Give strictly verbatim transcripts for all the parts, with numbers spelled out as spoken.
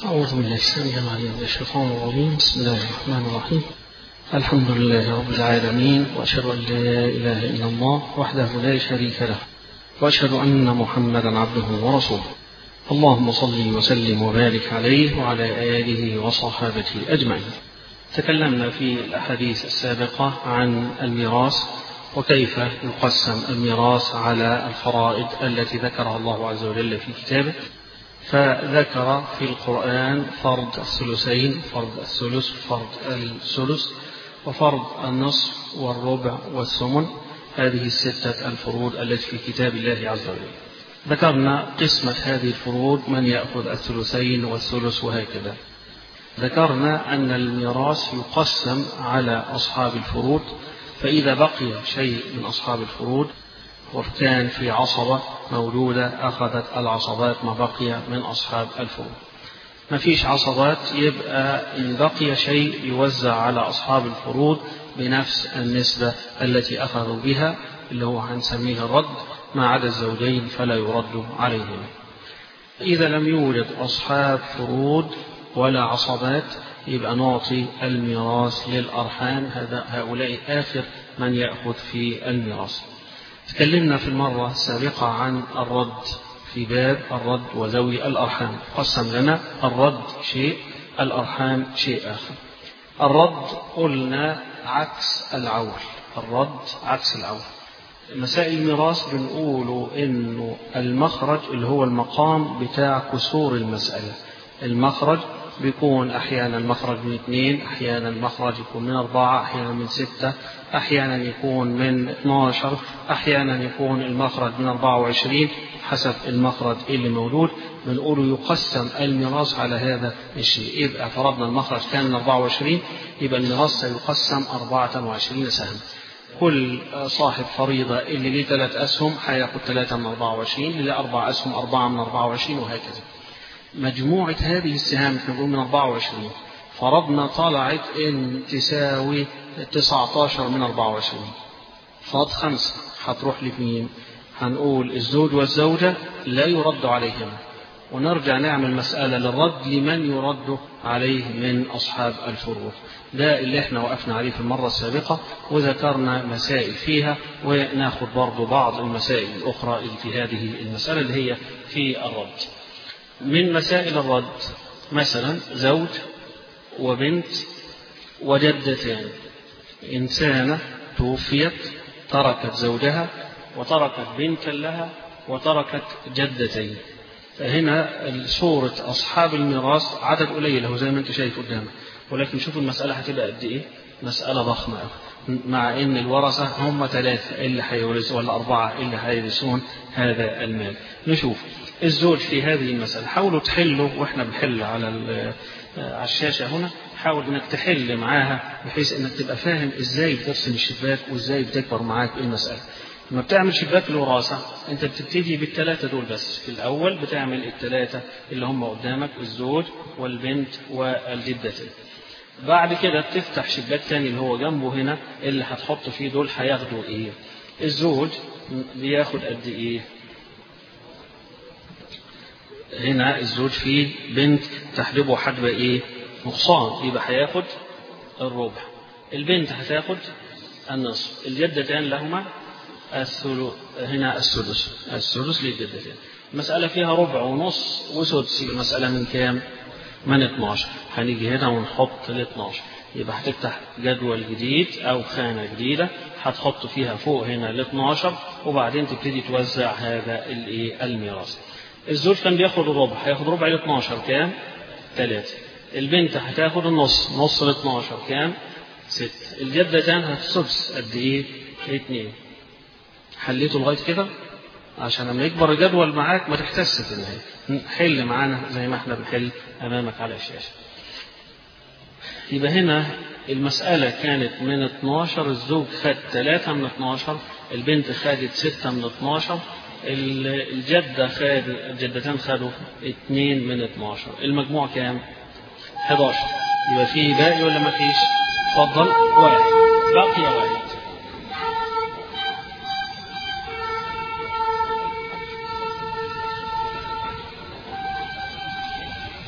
أعوذ بالله السميع العليم من الشيطان الرجيم. بسم الله الرحمن الرحيم. الحمد لله رب العالمين، وأشهد أن لا إله إلا الله وحده لا شريك له، وأشهد أن محمدا عبده ورسوله. اللهم صل وسلم وبارك عليه وعلى آله وصحابته أجمعين. تكلمنا في الأحاديث السابقة عن الميراث وكيف يقسم الميراث على الفرائض التي ذكرها الله عز وجل في كتابه، فذكر في القرآن فرض الثلثين، فرض الثلث، فرض الثلث، وفرض النصف والربع والثمن. هذه الستة الفروض التي في كتاب الله عز وجل. ذكرنا قسمة هذه الفروض، من يأخذ الثلثين والثلث وهكذا. ذكرنا أن الميراث يقسم على أصحاب الفروض، فإذا بقي شيء من أصحاب الفروض وكان في عصبة مولودة أخذت العصبات ما بقي من أصحاب الفروض. ما فيش عصبات، يبقى إن بقي شيء يوزع على أصحاب الفروض بنفس النسبة التي أخذوا بها، اللي هو هنسميه الرد، ما عدا الزوجين فلا يرد عليهم. إذا لم يوجد أصحاب فروض ولا عصبات، يبقى نعطي الميراث للأرحام، هذا هؤلاء آخر من يأخذ في الميراث. تكلمنا في المرة السابقة عن الرد في باب الرد وذوي الأرحام. قسم لنا الرد شيء، الأرحام شيء آخر. الرد قلنا عكس العول، الرد عكس العول. مسائل الميراث بنقول إنه المخرج اللي هو المقام بتاع كسور المسألة، المخرج بيكون أحيانا مخرج من اثنين، أحيانا مخرج يكون من أربعة، أحيانا من ستة، أحيانا يكون من اثناشر، أحيانا يكون المخرج من أربعة وعشرين، حسب المخرج اللي موجود. بنقول يقسم الميراث على هذا الشيء. يبقى فرضنا المخرج كان من أربعة وعشرين، يبقى الميراث سيقسم أربعة وعشرين سهم. كل صاحب فريضة اللي ليه ثلاث أسهم هياخد ثلاثة من أربعة وعشرين، اللي ليه أربع أسهم أربعة من أربعة وعشرين، وهكذا. مجموعة هذه السهام احنا بنقول من أربعة وعشرين، فرضنا طلعت ان تساوي تسعة عشر من أربعة وعشرين، فاض خمسة، هتروح لمين؟ هنقول الزوج والزوجة لا يرد عليهم، ونرجع نعمل مسألة للرد لمن يرد عليه من أصحاب الفروض. ده اللي احنا وقفنا عليه في المرة السابقة، وذكرنا مسائل فيها، وناخد برضو بعض المسائل الأخرى اللي في هذه المسألة اللي هي في الرد. من مسائل الرد مثلا زوج وبنت وجدتان. إنسانة توفيت تركت زوجها وتركت بنتا لها وتركت جدتين. فهنا صورة أصحاب الميراث عدد قليل، هو زي ما أنت شايف قدامك، ولكن شوف المسألة هتبقى قد إيه، مسألة ضخمة، مع إن الورثة هم ثلاثة اللي هيورثون ولا أربعة اللي هيورثون هذا المال. نشوف الزوج في هذه المسألة. حاولوا تحلوا وإحنا بنحل على على الشاشة هنا، حاول إنك تحل معاها بحيث إنك تبقى فاهم إزاي بترسم الشباك وإزاي بتكبر معاك المسألة. لما بتعمل شباك الوراثة أنت بتبتدي بالثلاثة دول بس، في الأول بتعمل الثلاثة اللي هم قدامك، الزوج والبنت والجدتين. بعد كده بتفتح شباك تاني اللي هو جنبه هنا، اللي هتحط فيه دول هياخدوا إيه؟ الزوج بياخد قد إيه؟ هنا الزوج فيه بنت تحجبه حجب ايه؟ نقصان، يبقى هياخد الربع. البنت هتاخد النصف. الجدتان لهما الثلث، هنا السدس، السدس للجدتين. المسألة فيها ربع ونص وسدس، المسألة من كام؟ من اثناشر. هنيجي هنا ونحط ال اثناشر، يبقى هتفتح جدول جديد أو خانة جديدة هتحط فيها فوق هنا ال اثناشر، وبعدين تبتدي توزع هذا الايه؟ الميراث. الزوج كان بياخد الربع، هياخد ربع ال اثناشر كام؟ ثلاثة. البنت هتاخد النص، نص ال اثناشر كام؟ ستة. الجدتان هتسدس قد ايه؟ اثنين. حليته لغاية كده؟ عشان لما يكبر الجدول معاك ما تحتس في النهاية. حل معانا زي ما احنا بنحل امامك على الشاشة. يبقى هنا المسألة كانت من اثناشر، الزوج خد ثلاثة من اثناشر، البنت خدت ستة من اثناشر، الجدة خد الجدتان خدوا اثنين من اثناشر، المجموع كام؟ احد عشر. يبقى فيه باقي ولا ما فيش؟ اتفضل. واحد، باقي واحد.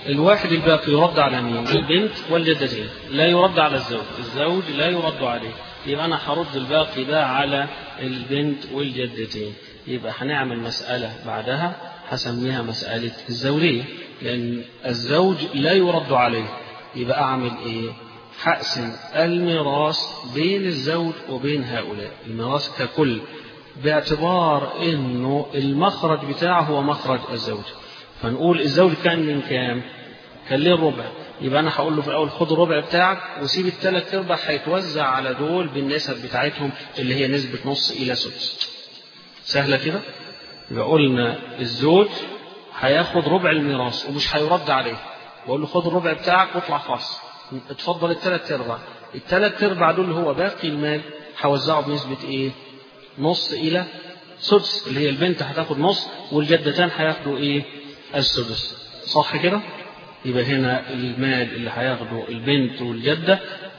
الواحد الباقي يرد على مين؟ البنت والجدتين، لا يرد على الزوج، الزوج لا يرد عليه، يبقى أنا هرد الباقي ده على البنت والجدتين. يبقى هنعمل مسألة بعدها هسميها مسألة الزوجية، لأن الزوج لا يرد عليه. يبقى أعمل إيه؟ هقسم الميراث بين الزوج وبين هؤلاء، الميراث ككل، باعتبار إنه المخرج بتاعه هو مخرج الزوج. فنقول الزوج كان من كام؟ كان ليه الربع، يبقى أنا هقول له في الأول خد الربع بتاعك وسيب الثلاث أرباع هيتوزع على دول بالنسب بتاعتهم اللي هي نسبة نص إلى سدس. سهلة كده؟ يبقى قلنا الزوج هياخد ربع الميراث ومش هيرد عليه، بقول له خد الربع بتاعك واطلع خاص، اتفضل الثلاث أرباع، الثلاث أرباع دول اللي هو باقي المال هوزعه بنسبة إيه؟ نص إلى سدس، اللي هي البنت هتاخد نص والجدتان هياخدوا إيه؟ السدس. صح كده؟ يبقى هنا المال اللي هياخده البنت والجدة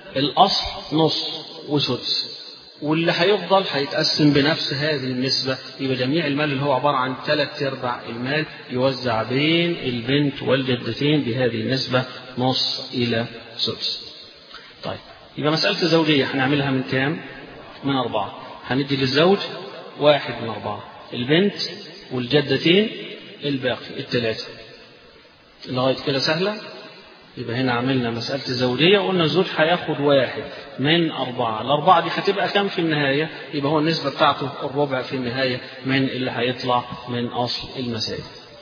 الأصل نص وسدس، واللي هيفضل هيتقسم بنفس هذه النسبة. يبقى جميع المال اللي هو عبارة عن ثلاث أرباع المال يوزع بين البنت والجدتين بهذه النسبة نص إلى سدس. طيب يبقى مسألة الزوجية هنعملها من كام؟ من أربعة. هندي للزوج واحد من أربعة، البنت والجدتين الباقي الثلاثة. لغاية كده سهلة؟ يبقى هنا عملنا مسألة الزوجية وقلنا الزوج هياخد واحد من أربعة، الأربعة دي هتبقى كام في النهاية؟ يبقى هو النسبة بتاعته الربع في النهاية من اللي هيطلع من أصل المسائل.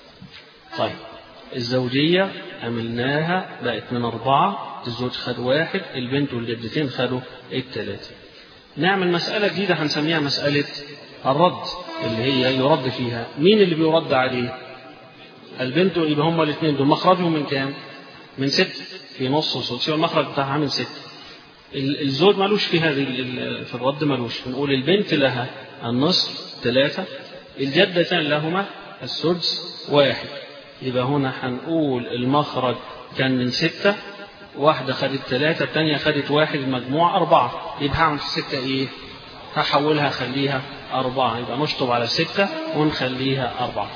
طيب الزوجية عملناها بقت من أربعة، الزوج خد واحد، البنت والجدتين خدوا الثلاثة. نعمل مسألة جديدة هنسميها مسألة الرد، اللي هي يرد فيها مين اللي بيرد عليه؟ البنت، يبقى هما الاثنين دول مخرجهم من كام؟ من ست في نص وسدس، والمخرج بتاعها من ست. الزوج مالوش في هذه في الرد مالوش، نقول البنت لها النصف ثلاثة، الجدتان لهما السدس واحد. يبقى هنا هنقول المخرج كان من ستة، واحدة خدت ثلاثة، الثانية خدت واحد، المجموع أربعة. يبقى هعمل في ستة إيه؟ هحولها خليها أربعة، يبقى نشطب على ستة ونخليها أربعة.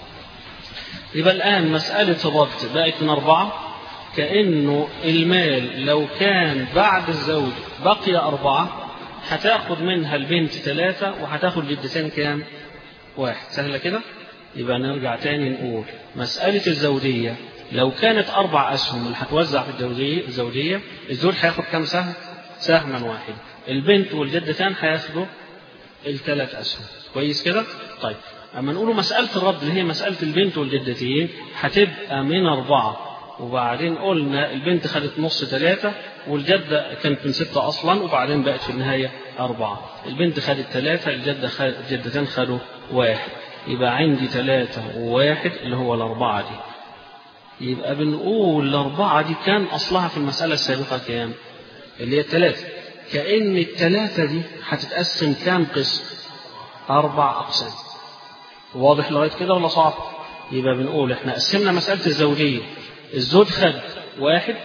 يبقى الآن مسألة الرد بقت من أربعة، كأنه المال لو كان بعد الزوج بقي أربعة هتاخد منها البنت ثلاثة وهتاخد جدتين كام؟ واحد. سهلة كده؟ يبقى نرجع تاني نقول مسألة الزوجية لو كانت أربع أسهم اللي هتوزع في الزوجية الزوجية الزوج هياخد كام سهم؟ سهما واحد. البنت والجدتان هياخدوا الثلاث أسهم. كويس كده؟ طيب أما نقول مسألة الرد اللي هي مسألة البنت والجدتين هتبقى من أربعة، وبعدين قلنا البنت خدت نص ثلاثة والجدة كانت من ستة أصلا، وبعدين بقت في النهاية أربعة. البنت خدت ثلاثة، الجدة خد... الجدتين خدوا واحد، يبقى عندي ثلاثة وواحد اللي هو الأربعة دي. يبقى بنقول الأربعة دي كان أصلها في المسألة السابقة كام؟ اللي هي الثلاثة. كأن الثلاثة دي هتتقسم كام قسم؟ أربع أقسام. واضح لغاية كده ولا صعب؟ يبقى بنقول احنا قسمنا مسألة الزوجية، الزوج خد واحد،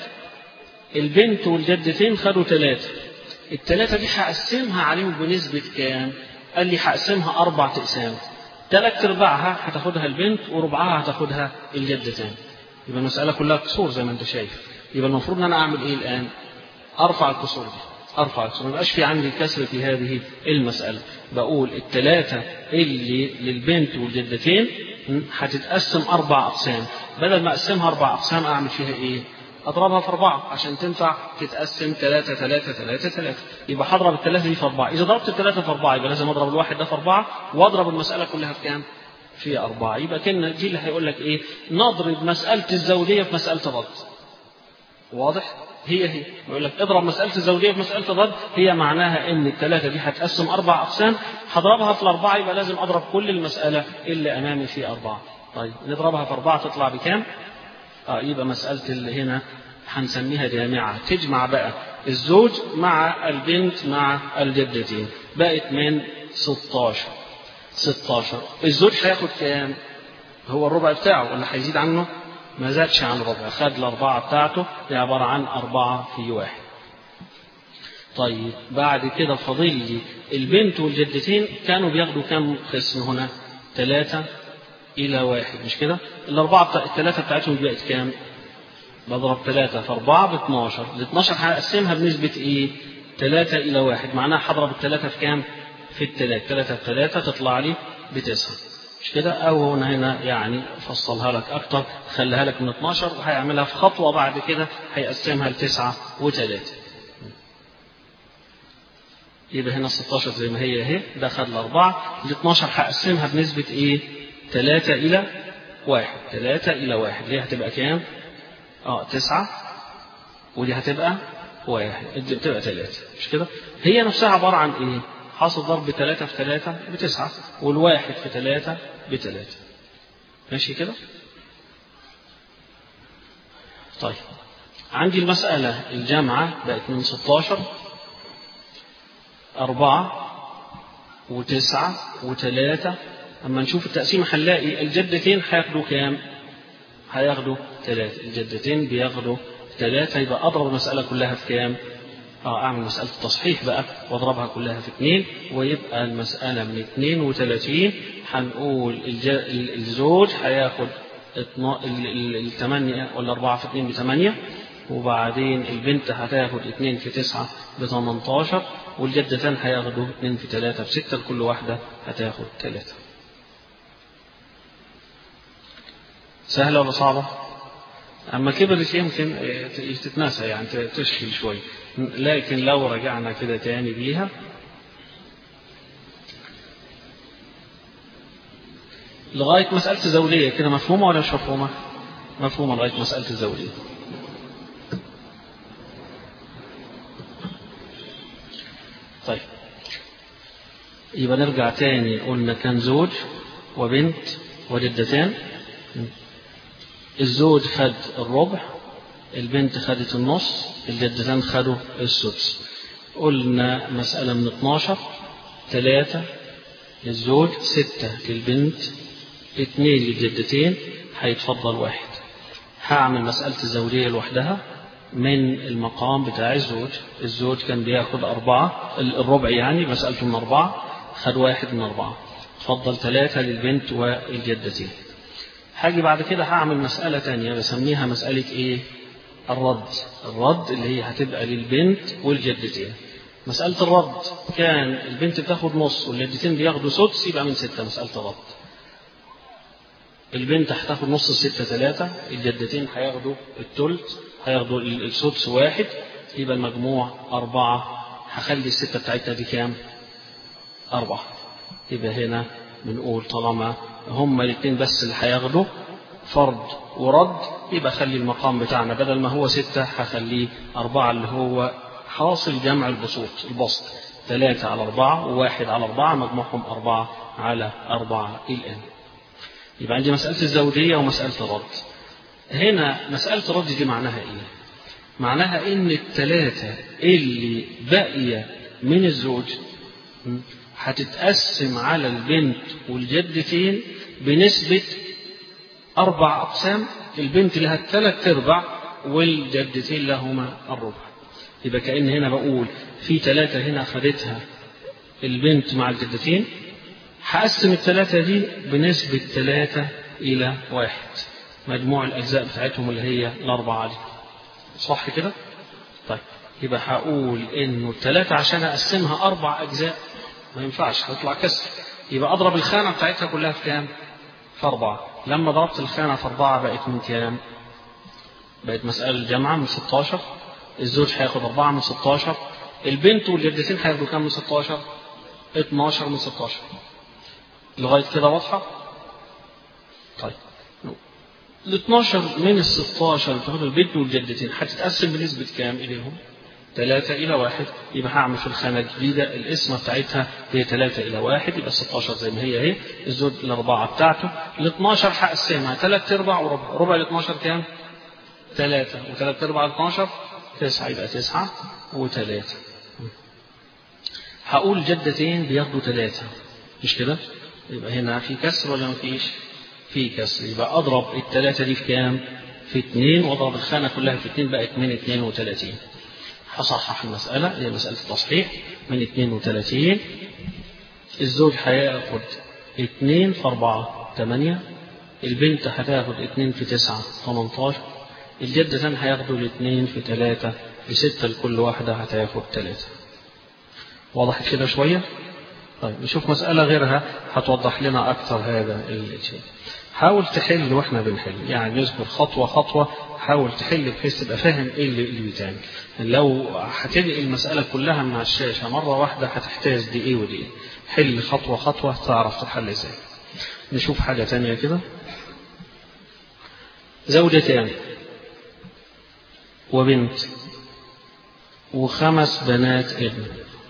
البنت والجدتين خدوا ثلاثة، الثلاثة دي هقسمها عليهم بنسبة كام؟ قال لي هقسمها أربع أقسام، ثلاث أرباعها هتاخدها البنت وربعها هتاخدها الجدتان. يبقى المسألة كلها كسور زي ما أنت شايف. يبقى المفروض إن أنا أعمل إيه الآن؟ أرفع الكسور دي، أرفع الكسور، ما يبقاش في عندي كسر في هذه المسألة. بقول الثلاثة اللي للبنت والجدتين هتتقسم أربع أقسام، بدل ما أقسمها أربع أقسام أعمل فيها إيه؟ أضربها في أربعة عشان تنفع تتقسم ثلاثة ثلاثة ثلاثة ثلاثة. يبقى هضرب الثلاثة دي في أربعة، إذا ضربت الثلاثة في أربعة يبقى لازم أضرب الواحد ده في أربعة وأضرب المسألة كلها في كام؟ في أربعة. يبقى كنا دي اللي هيقول لك إيه؟ نضرب مسألة الزوجية في مسألة الرد. واضح؟ هي هي يقول لك اضرب مسألة الزوجية في مسألة الرد، هي معناها إن الثلاثة دي هتقسم أربع أقسام، هضربها في الأربعة يبقى لازم أضرب كل المسألة اللي أمامي في أربعة. طيب نضربها في أربعة تطلع بكام؟ آه يبقى مسألة اللي هنا هنسميها جامعة، تجمع بقى الزوج مع البنت مع الجدتين، بقت من ستاشر. ستاشر الزوج هياخد كام؟ هو الربع بتاعه ولا هيزيد عنه؟ ما زادش عن ربع، خد الأربعة بتاعته، هي عبارة عن أربعة في واحد. طيب بعد كده فاضل لي البنت والجدتين كانوا بياخدوا كام قسم هنا؟ ثلاثة إلى واحد، مش كده؟ الأربعة بتاع الثلاثة بتاعتهم بقت كام؟ بضرب ثلاثة في أربعة ب اتناشر، ال اتناشر هقسمها بنسبة إيه؟ ثلاثة إلى واحد، معناها هضرب الثلاثة في كام؟ في الثلاثة، ثلاثة في ثلاثة تطلع لي بتسعة، مش كده؟ أو هنا هنا يعني فصلها لك أكتر، خليها لك من اتناشر وهيعملها في خطوة بعد كده هيقسمها لتسعة وثلاثة. يبقى هنا ستاشر زي ما هي اهي، ده خد الأربعة، ال اتناشر هقسمها بنسبة إيه؟ ثلاثة إلى واحد، ثلاثة إلى واحد، دي هتبقى كام؟ اه تسعة، ودي هتبقى واحد، دي بتبقى ثلاثة، مش كده؟ هي نفسها عبارة عن إيه؟ حاصل ضرب ثلاثة في ثلاثة بتسعة، والواحد في ثلاثة بثلاثة، ماشي كده؟ طيب عندي المسألة الجامعة بقت من ستاشر أربعة وتسعة وثلاثة. أما نشوف التقسيم هنلاقي الجدتين هياخدوا كام؟ هياخدوا ثلاثة، الجدتين بياخدوا ثلاثة، يبقى أضرب المسألة كلها في كام؟ اه أعمل مسألة التصحيح بقى وأضربها كلها في اثنين، ويبقى المسألة من اثنين وثلاثين هنقول الزوج هياخد الثمانية ولا أربعة في اثنين بثمانية، وبعدين البنت هتاخد اثنين في تسعة بثمنتاشر، والجدتان هياخدوا اثنين في ثلاثة بستة، كل واحدة هتاخد ثلاثة. سهلة ولا صعبة؟ أما كبرت يمكن تتناسى يعني تشكل شوي، لكن لو رجعنا كده تاني بيها لغاية مسألة الزوجية كده مفهومة ولا مش مفهومة؟ مفهومة لغاية مسألة الزوجية. طيب يبقى نرجع تاني، قلنا كان زوج وبنت وجدتان، الزوج خد الربع، البنت خدت النص، الجدتان خدوا السدس. قلنا مسألة من اتناشر، ثلاثة للزوج، ستة للبنت، اثنين للجدتين، هيتفضل واحد. هعمل مسألة الزوجية لوحدها من المقام بتاع الزوج، الزوج كان بياخد أربعة الربع يعني مسألته من أربعة، خد واحد من أربعة، تفضل ثلاثة للبنت والجدتين. هاجي بعد كده هعمل مسألة تانية بسميها مسألة إيه؟ الرد، الرد اللي هي هتبقى للبنت والجدتين. مسألة الرد كان البنت بتاخد نص والجدتين بياخدوا سدس، يبقى من ستة مسألة الرد. البنت هتاخد نص الستة ثلاثة، الجدتين هياخدوا الثلث، هياخدوا السدس واحد، يبقى المجموع أربعة. هخلي الستة بتاعتها دي كام؟ أربعة. يبقى هنا بنقول طالما هما الاثنين بس اللي هياخدوا فرض ورد، يبقى خلي المقام بتاعنا بدل ما هو ستة هخليه أربعة، اللي هو حاصل جمع البسوط، البسط ثلاثة على أربعة وواحد على أربعة، مجموعهم أربعة على أربعة الآن. يبقى عندي مسألة الزوجية ومسألة الرد. هنا مسألة الرد دي معناها إيه؟ معناها إن الثلاثة اللي باقية من الزوج هتتقسم على البنت والجدتين بنسبة أربع أقسام، البنت لها الثلاث أرباع والجدتين لهما الربع. يبقى كأن هنا بقول في ثلاثة هنا خدتها البنت مع الجدتين، هقسم الثلاثة دي بنسبة ثلاثة إلى واحد، مجموع الأجزاء بتاعتهم اللي هي الأربعة دي، صح كده؟ طيب يبقى هقول إنه الثلاثة عشان أقسمها أربع أجزاء ما ينفعش، هتطلع كسر، يبقى أضرب الخانة بتاعتها كلها في كام؟ في أربعة. لما ضربت الخانة في أربعة بقت من كام؟ بقت مسألة الجامعة من ستاشر، الزوج هياخد أربعة من ستاشر، البنت والجدتين هياخدوا كام من ستاشر؟ اتناشر من ستاشر. لغاية كده واضحة؟ طيب ال اتناشر من ال ستاشر بتاخد البنت والجدتين هتتقسم بنسبة كام إليهم؟ ثلاثة إلى واحد. يبقى هعمل في الخانة الجديدة القسمة بتاعتها هي ثلاثة إلى واحد، يبقى ستاشر زي ما هي اهي، الزوج الأربعة بتاعته، ال اتناشر هقسمها ثلاث أرباع وربع، ربع ال اتناشر كام؟ ثلاثة، وثلاث أرباع ال اتناشر تسعة، يبقى تسعة وثلاثة. هقول جدتين بياخدوا ثلاثة، مش كده؟ يبقى هنا في كسر ولا مفيش؟ في كسر، يبقى أضرب الثلاثة دي في كام؟ في اثنين، وأضرب الخانة كلها في اثنين، بقت من اثنين وثلاثين. هصحح المسألة، هي مسألة التصحيح، من اثنين وثلاثين الزوج هياخد اثنين في أربعة ثمانية، البنت هتاخد اثنين في تسعة ثمانية عشر، الجدتان هياخدوا الاثنين في ثلاثة في ستة، لكل واحدة هتاخد ثلاثة. واضح كده شوية؟ طيب نشوف مسألة غيرها هتوضح لنا أكثر هذا الشيء. حاول تحل واحنا بنحل، يعني نذكر خطوة خطوة، حاول تحل بحيث تبقى فاهم ايه اللي, اللي بيتعمل. لو هتنقل المسألة كلها من على الشاشة مرة واحدة هتحتاج دي ايه ودي ايه. حل خطوة خطوة تعرف تحل ازاي. نشوف حاجة تانية كده. زوجتان وبنت وخمس بنات ابن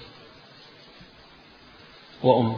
وأم.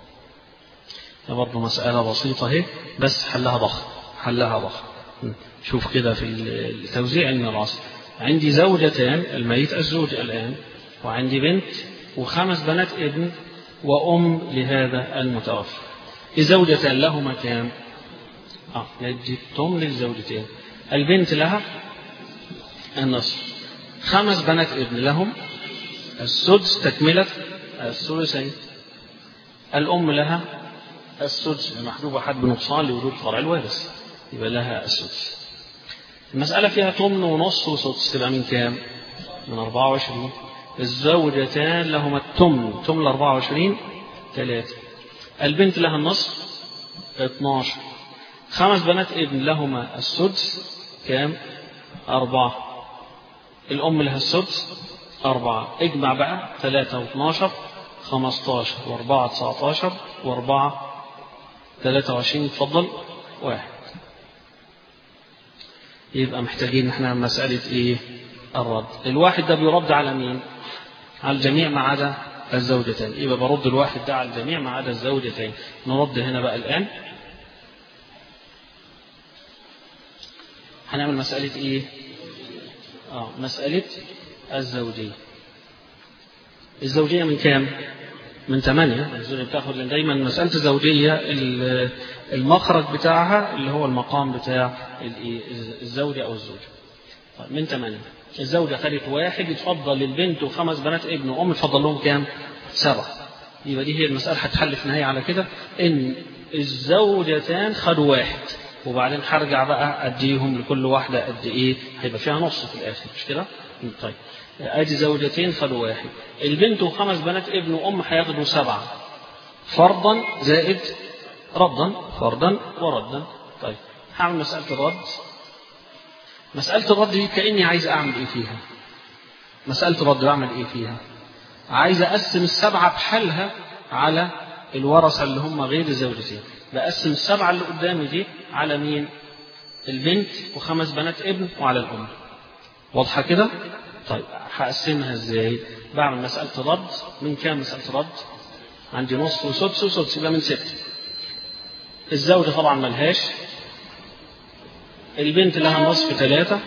برضه مسألة بسيطة اهي، بس حلها ضخم، حلها ضخم. شوف كده في توزيع الميراث. عندي زوجتان، الميت الزوج الآن، وعندي بنت وخمس بنات ابن وأم لهذا المتوفى. الزوجتان لهما كام؟ اه ندي الثمن للزوجتين. البنت لها النصف. خمس بنات ابن لهم السدس تكملة الثلثين. الأم لها السدس محجوبة حد بنقصان لوجود فرع الوارث، يبقى لها السدس. المسألة فيها ثمن ونص وسدس، تبقى من كام؟ من أربعة وعشرين. الزوجتان لهما الثمن، ثمن أربعة وعشرين ثلاثة. البنت لها النصف اثناشر. خمس بنات ابن لهما السدس كام؟ أربعة. الأم لها السدس أربعة. اجمع بقى ثلاثة واثناشر خمستاشر وأربعة تسعتاشر وأربعة ثلاثة وعشرين. اتفضل واحد. يبقى محتاجين احنا مسألة ايه؟ الرد. الواحد ده بيرد على مين؟ على الجميع ما عدا الزوجتين. يبقى برد الواحد ده على الجميع ما عدا الزوجتين. نرد هنا بقى الآن. هنعمل مسألة ايه؟ اه مسألة الزوجية. الزوجية من كام؟ من ثمانية. الزوجية بتاخد، لأن دايما مسألة الزوجية المخرج بتاعها اللي هو المقام بتاع الزوجة أو الزوجة. من ثمانية. الزوجة خدت واحد، يتفضل للبنت وخمس بنات ابن وأم، يتفضل لهم كام؟ سبعة. يبقى دي هي المسألة هتحل في النهاية على كده، إن الزوجتان خدوا واحد، وبعدين هرجع بقى أديهم لكل واحدة قد إيه، هيبقى فيها نص في الآخر، مش كده؟ طيب أدي زوجتين خدوا واحد، البنت وخمس بنات ابن وأم هياخدوا سبعة، فرضا زائد ردا، فرضا وردا. طيب هعمل مسألة الرد. مسألة الرد دي كأني عايز أعمل إيه فيها؟ مسألة الرد بعمل إيه فيها؟ عايز أقسم السبعة بحالها على الورثة اللي هم غير الزوجتين. بقسم السبعة اللي قدامي دي على مين؟ البنت وخمس بنات ابن وعلى الأم. واضحة كده؟ طيب هقسمها ازاي؟ بعمل مسألة رد. من كام مسألة رد؟ عندي نصف وسدس وسدس، يبقى من ستة. الزوجة طبعا ملهاش. البنت لها نصف ثلاثة.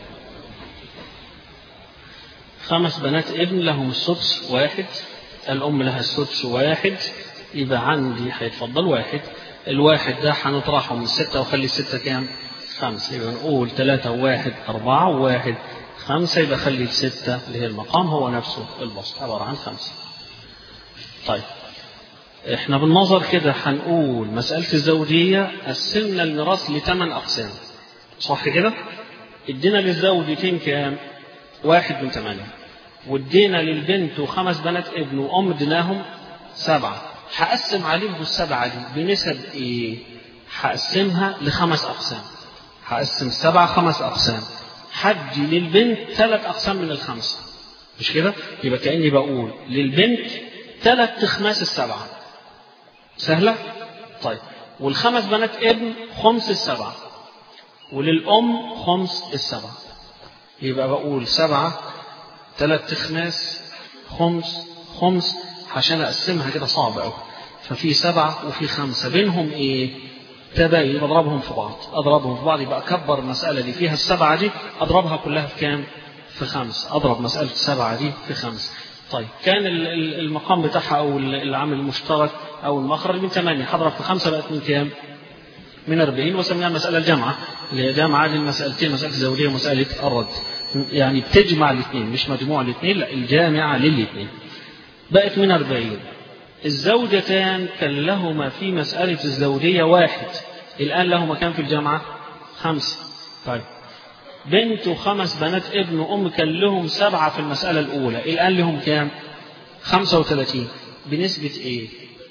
خمس بنات ابن لهم السدس واحد. الأم لها السدس واحد. يبقى عندي هيتفضل واحد. الواحد ده هنطرحه من ستة وخلي الستة كام؟ خمسة. يبقى نقول ثلاثة وواحد أربعة وواحد خمسة. يبقى خلي الستة اللي هي المقام هو نفسه البسط، عبارة عن خمسة. طيب احنا بالنظر كده هنقول مسألة الزوجية قسمنا الميراث لثمان أقسام، صح كده؟ ادينا للزوجتين كام؟ واحد من ثمانية، وادينا للبنت وخمس بنات ابن وأم اديناهم سبعة. هقسم عليهم السبعة دي بنسب ايه؟ هقسمها لخمس أقسام. هقسم السبعة خمس أقسام. حدي للبنت ثلاث أقسام من الخمسة، مش كده؟ يبقى كأني بقول للبنت ثلاث تخماس السبعة. سهلة؟ طيب والخمس بنات ابن خمس السبعة، وللأم خمس السبعة. يبقى بقول سبعة ثلاث تخماس خمس خمس، عشان أقسمها كده صعب أوي. ففي سبعة وفي خمسة بينهم إيه؟ تباين. بضربهم في بعض، أضربهم في بعض يبقى أكبر المسألة اللي فيها السبعة دي أضربها كلها في كام؟ في خمس. أضرب مسألة السبعة دي في خمس. طيب كان المقام بتاعها أو العامل المشترك أو المخرج من ثمانية، هضرب في خمسة بقت من كام؟ من أربعين، وسميها المسألة الجامعة اللي هي جامعة للمسألتين، مسألة الزوجية ومسألة الرد. يعني بتجمع الاثنين، مش مجموع الاثنين، لا الجامعة للاثنين. بقت من أربعين. الزوجتان كان لهما في مسألة الزوجية واحد، الآن لهما كان في الجامعة خمسة. طيب بنت وخمس بنات ابن وأم كان لهم سبعة في المسألة الأولى، الآن لهم كام؟ خمسة وثلاثين. بنسبة إيه؟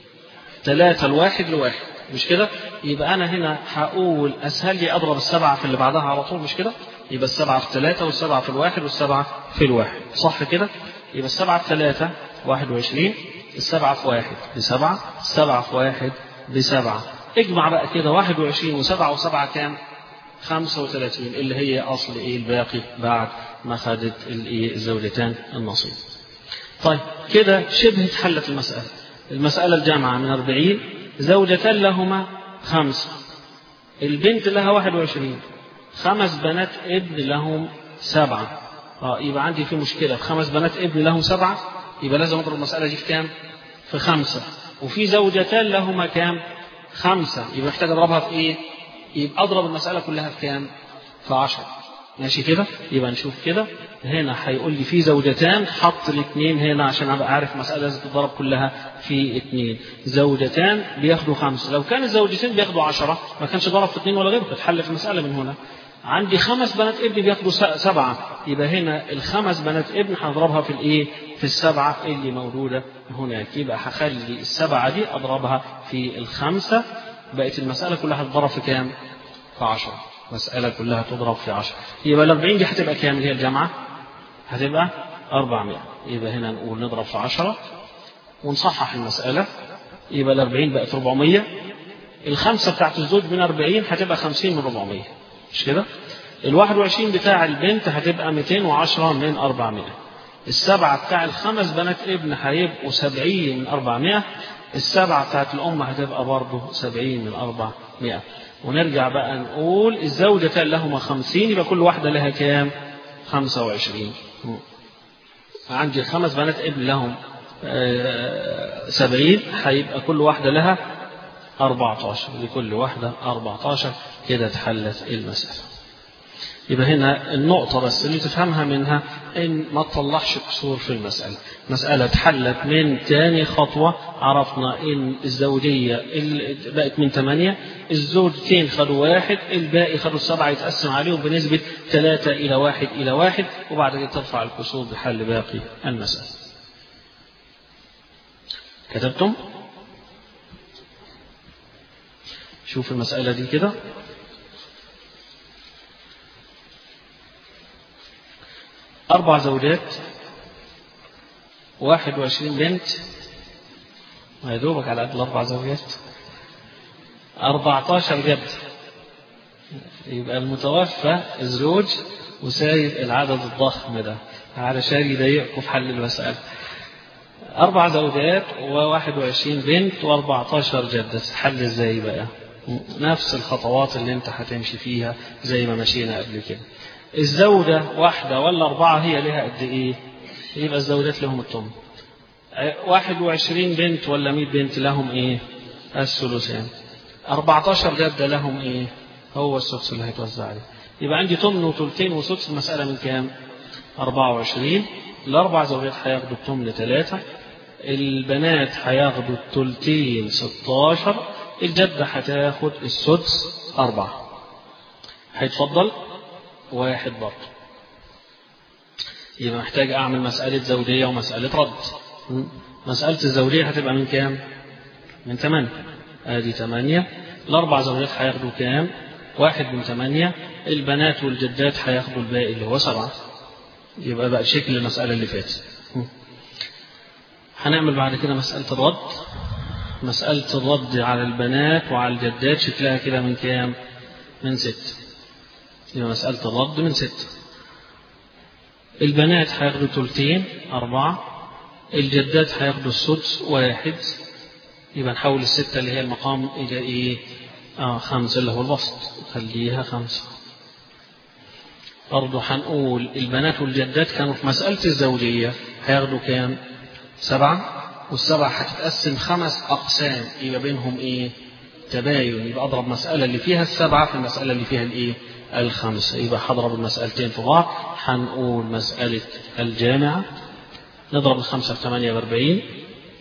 ثلاثة الواحد لواحد، مش كده؟ يبقى أنا هنا هقول أسهل لي أضرب السبعة في اللي بعدها على طول، مش كده؟ يبقى السبعة في ثلاثة والسبعة في الواحد والسبعة في الواحد، صح كده؟ يبقى السبعة في ثلاثة واحد وعشرين، السبعة في واحد بسبعة، السبعة في واحد بسبعة. اجمع بقى كده واحد وعشرين وسبعة وسبعة كام؟ خمسة وثلاثين، اللي هي أصل إيه الباقي بعد ما خدت الإيه الزوجتان النصيب. طيب كده شبه اتحلت المسألة. المسألة الجامعة من أربعين، زوجتان لهما خمسة، البنت لها واحد وعشرين، خمس بنات ابن لهم سبعة. اه يبقى عندي في مشكلة، في خمس بنات ابن لهم سبعة، يبقى لازم أضرب المسألة دي في كام؟ في خمسة. وفي زوجتان لهما كام؟ خمسة، يبقى محتاج أضربها في إيه؟ يبقى أضرب المسألة كلها في كام؟ في عشرة. ماشي كده؟ يبقى نشوف كده، هنا هيقول لي في زوجتان، حط الاثنين هنا عشان أبقى عارف مسألة لازم تضرب كلها في اثنين. زوجتان بياخدوا خمسة، لو كان الزوجتين بياخدوا عشرة ما كانش ضرب في اثنين ولا غيره، كانت حلت المسألة من هنا. عندي خمس بنات ابن بياخدوا سبعة، يبقى هنا الخمس بنات ابن هضربها في الايه؟ في السبعة اللي موجودة هناك. يبقى هخلي السبعة دي أضربها في الخمسة، بقت المسألة كلها هتضرب في كام؟ في عشرة. مسألة كلها تضرب في عشرة. يبقى الأربعين دي هتبقى كام اللي هي الجامعة؟ هتبقى أربعمائة. يبقى هنا نقول نضرب في عشرة ونصحح المسألة، يبقى الأربعين بقت أربعمائة، الخمسة بتاعت الزوج من أربعين هتبقى خمسين من أربعمائة، مش كده؟ الواحد وعشرين بتاع البنت هتبقى مئتين وعشرة من أربعمائة، السبعة بتاع الخمس بنات ابن هيبقوا سبعين من أربعمائة، السبعة بتاعت الأم هتبقى برضه سبعين من أربعمائة. ونرجع بقى نقول الزوجتان لهما خمسين، يبقى كل واحدة لها كام؟ خمسة وعشرين. عندي الخمس بنات ابن لهم سبعين، هيبقى كل واحدة لها أربعة عشر، لكل واحدة أربعة عشر. كده اتحلت المسألة. يبقى هنا النقطة بس اللي تفهمها منها إن ما تطلعش قصور في المسألة. مسألة اتحلت من تاني خطوة، عرفنا إن الزوجية بقت من ثمانية، الزوجتين خدوا واحد، الباقي خدوا السبعة، يتقسم عليهم بنسبة ثلاثة إلى واحد إلى واحد، وبعد كده ترفع القصور بحل باقي المسألة. كتبتم؟ شوف المسألة دي كده، أربع زوجات، واحد وعشرين بنت، ما يدوبك على قد الأربع زوجات، أربعة عشر جد. يبقى المتوفى الزوج وسايب العدد الضخم ده علشان يضايقكم في حل المسألة. أربع زوجات وواحد وعشرين بنت وأربعة عشر جدة، تتحل ازاي بقى؟ نفس الخطوات اللي انت هتمشي فيها زي ما مشينا قبل كده. الزوجة واحدة ولا أربعة هي لها قد إيه؟ يبقى الزوجات لهم الثمن. واحد وعشرين بنت ولا مئة بنت لهم إيه؟ الثلثان. أربعة عشر جدة لهم إيه؟ هو السدس اللي هيتوزع عليه. يبقى عندي ثمن وثلثين وسدس، المسألة من كام؟ أربعة وعشرين. الأربع زوجات هياخدوا الثمن ثلاثة، البنات هياخدوا الثلثين ستة عشر، الجدة هتاخد السدس أربعة. هيتفضل واحد برضه. يبقى محتاج أعمل مسألة زوجية ومسألة رد. مسألة الزوجية هتبقى من كام؟ من ثمانية. آدي ثمانية. الأربع زوجات هياخدوا كام؟ واحد من ثمانية. البنات والجدات هياخدوا الباقي اللي هو سبعة. يبقى بقى شكل المسألة اللي فاتت. هنعمل بعد كده مسألة الرد. مسألة الرد على البنات وعلى الجدات شكلها كده من كام؟ من ست. يبقى مسألة الرد من ست. البنات هياخدوا ثلثين أربعة، الجدات هياخدوا السدس واحد. يبقى نحول الستة اللي هي المقام إلى إيه؟ آه خمسة اللي هو الوسط، خليها خمسة. برضه هنقول البنات والجدات كانوا في مسألة الزوجية هياخدوا كام؟ سبعة، والسبعة هتتقسم خمس أقسام، يبقى بينهم إيه؟ تباين. يبقى أضرب مسألة اللي فيها السبعة في المسألة اللي فيها الإيه؟ الخمسة. يبقى هضرب المسألتين في بعض. هنقول مسألة الجامعة، نضرب الخمسة في ثمانية بأربعين،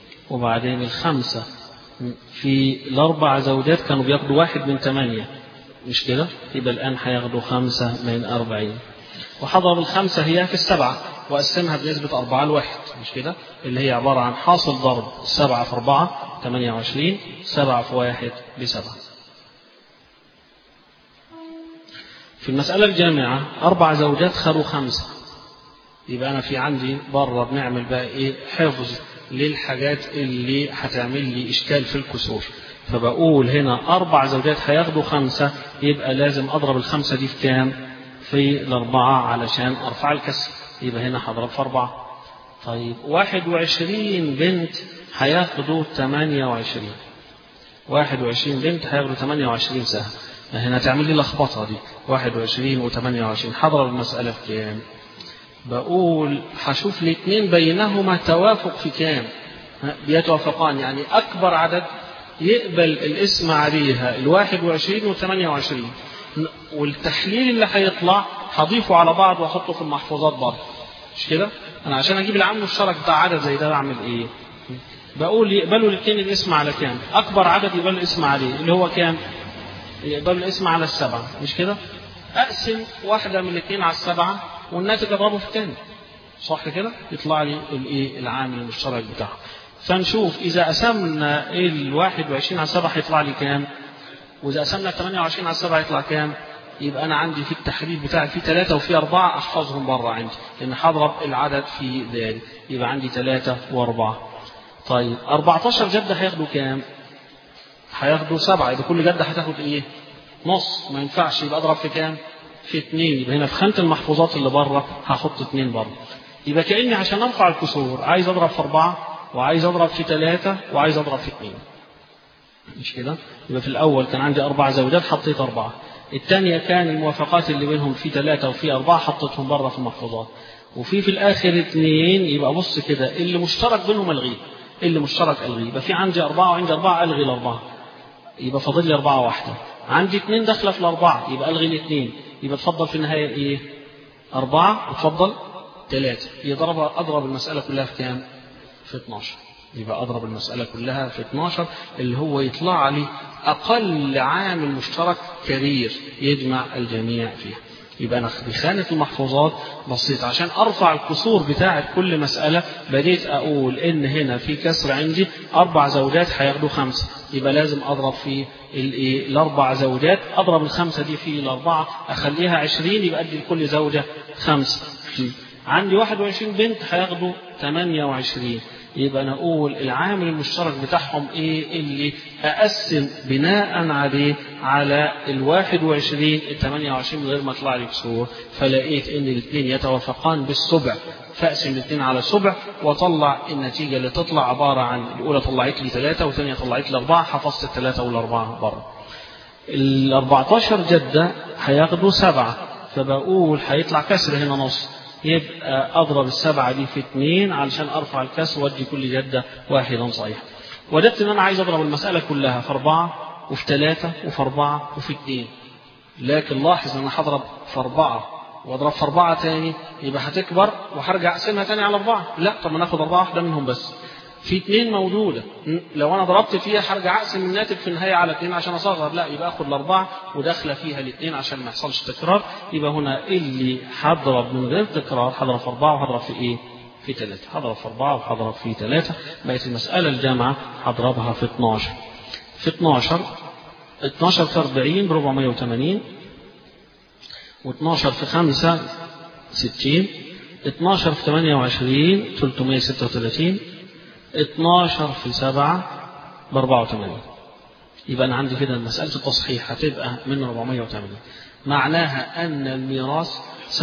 وبعدين الخمسة في الأربع زوجات كانوا بياخدوا واحد من ثمانية، مش كده؟ يبقى الآن هياخدوا خمسة من أربعين. وحضر الخمسة هي في السبعة وقسمها بنسبة أربعة لواحد، مش كده؟ اللي هي عبارة عن حاصل ضرب سبعة في أربعة ثمانية وعشرين، سبعة في واحد بسبعة. في المسألة الجامعة أربع زوجات خدوا خمسة، يبقى أنا في عندي بره بنعمل بقى إيه؟ حفظ للحاجات اللي هتعمل لي إشكال في الكسور. فبقول هنا أربع زوجات هياخدوا خمسة، يبقى لازم أضرب الخمسة دي في كام؟ في الأربعة علشان أرفع الكسر، يبقى هنا هضرب في أربعة. طيب واحد وعشرين بنت هياخدوا ثمانية وعشرين، واحد وعشرين بنت هياخدوا ثمانية وعشرين سهم. هنا تعمل لي لخبطة دي، واحد وعشرين وثمانية وعشرين هضرب المسألة في كام؟ بقول هشوف الاثنين بينهما توافق في كام؟ بيتوافقان، يعني أكبر عدد يقبل الاسم عليها الواحد وعشرين والثمانية وعشرين، والتحليل اللي هيطلع هضيفه على بعض واحطه في المحفوظات برضه، مش كده؟ أنا عشان أجيب العامل المشترك بتاع عدد زي ده بعمل إيه؟ بقول يقبلوا الاثنين الاسم على كام؟ أكبر عدد يقبل الاسم عليه اللي هو كام؟ يقبل الاسم على السبعة، مش كده؟ أقسم واحدة من الاثنين على السبعة والناتج أضربه في الثاني، صح كده؟ يطلع لي الإيه؟ العامل المشترك بتاعه. فنشوف إذا قسمنا الواحد وعشرين على السبعة هيطلع لي كام؟ وإذا قسمنا الثمانية وعشرين على السبعة هيطلع كام؟ يبقى أنا عندي في التحليل بتاعي في ثلاثة وفي أربعة أحفظهم بره عندي، لأن هضرب العدد في ذلك، يبقى عندي ثلاثة وأربعة. طيب أربعتاشر جدة هياخدوا كام؟ هياخدوا سبعة، يبقى كل جدة هتاخد إيه؟ نص، ما ينفعش، يبقى أضرب في كام؟ في اثنين، يبقى هنا في خانة المحفوظات اللي بره هحط اثنين بره. يبقى كأني عشان أرفع الكسور عايز أضرب في أربعة وعايز أضرب في ثلاثة وعايز أضرب في اثنين، مش كده؟ يبقى في الأول كان عندي أربع زوجات حطيت أربعة، الثانية كان الموافقات اللي بينهم في ثلاثة وفي أربعة حطيتهم بره في المحفوظات، وفي في الآخر اثنين، يبقى بص كده اللي مشترك بينهم ألغيه، اللي مشترك ألغيه، يبقى في عندي أربعة وعندي أربعة ألغي الأربعة، يبقى فاضل لي أربعة واحدة، عندي اثنين داخلة في الأربعة يبقى ألغي الاثنين، يبقى تفضل في النهاية إيه؟ أربعة وتفضل ثلاثة، يضرب أضرب المسألة كلها في كام؟ في اثناشر، يبقى أضرب المسألة كلها في اثناشر اللي هو يطلع لي أقل عامل مشترك كبير يجمع الجميع فيها. يبقى أنا في خانة المحفوظات بسيط عشان أرفع الكسور بتاعة كل مسألة، بديت أقول إن هنا في كسر عندي أربع زوجات هياخدوا خمسة، يبقى لازم أضرب في الأربع زوجات، أضرب الخمسة دي في الأربعة أخليها عشرين، يبقى أدي لكل زوجة خمسة. عندي واحد وعشرين بنت هياخدوا ثمانية وعشرين، يبقى أنا أقول العامل المشترك بتاعهم إيه اللي أقسم بناء عليه على الواحد وعشرين الثمانية وعشرين من غير ما أطلع لي كسور، فلقيت إن الاثنين يتوافقان بالسبع، فأقسم الاثنين على سبع وطلع النتيجة اللي تطلع عبارة عن الأولى طلعت لي ثلاثة والثانية طلعت لي أربعة، حفظت الثلاثة والأربعة بره. الأربعتاشر جدة هياخدوا سبعة، فبقول هيطلع كسر هنا نص، يبقى أضرب السبعة دي في اثنين علشان أرفع الكسر وأدي كل جدة واحدا صحيح. وجدت إن أنا عايز أضرب المسألة كلها في أربعة وفي ثلاثة وفي أربعة وفي اثنين، لكن لاحظ أن أنا هضرب في أربعة وأضرب في أربعة تاني يبقى هتكبر وهرجع أقسمها تاني على أربعة، لا، طب ما ناخد أربعة واحدة منهم بس، في اثنين موجودة، لو أنا ضربت فيها هرجع أقسم الناتج في النهاية على اثنين عشان أصغر، لا، يبقى أخد الأربعة وداخلة فيها الاثنين عشان ما يحصلش تكرار. يبقى هنا اللي هضرب من غير تكرار هضرب في أربعة وهضرب في إيه؟ في ثلاثة، هضرب في أربعة وهضرب في ثلاثة، بقت المسألة الجامعة هضربها في اثناشر، في اثناشر اثناشر في أربعين ب أربعمائة وثمانين، واثناشر في خمسة ستين، اثناشر في ثمانية وعشرين ثلاثمائة وستة وثلاثين، اثناشر في سبعة ب أربعة وثمانين. يبقى أنا عندي كده مسألة التصحيح هتبقى من أربعمائة وثمانين، معناها أن الميراث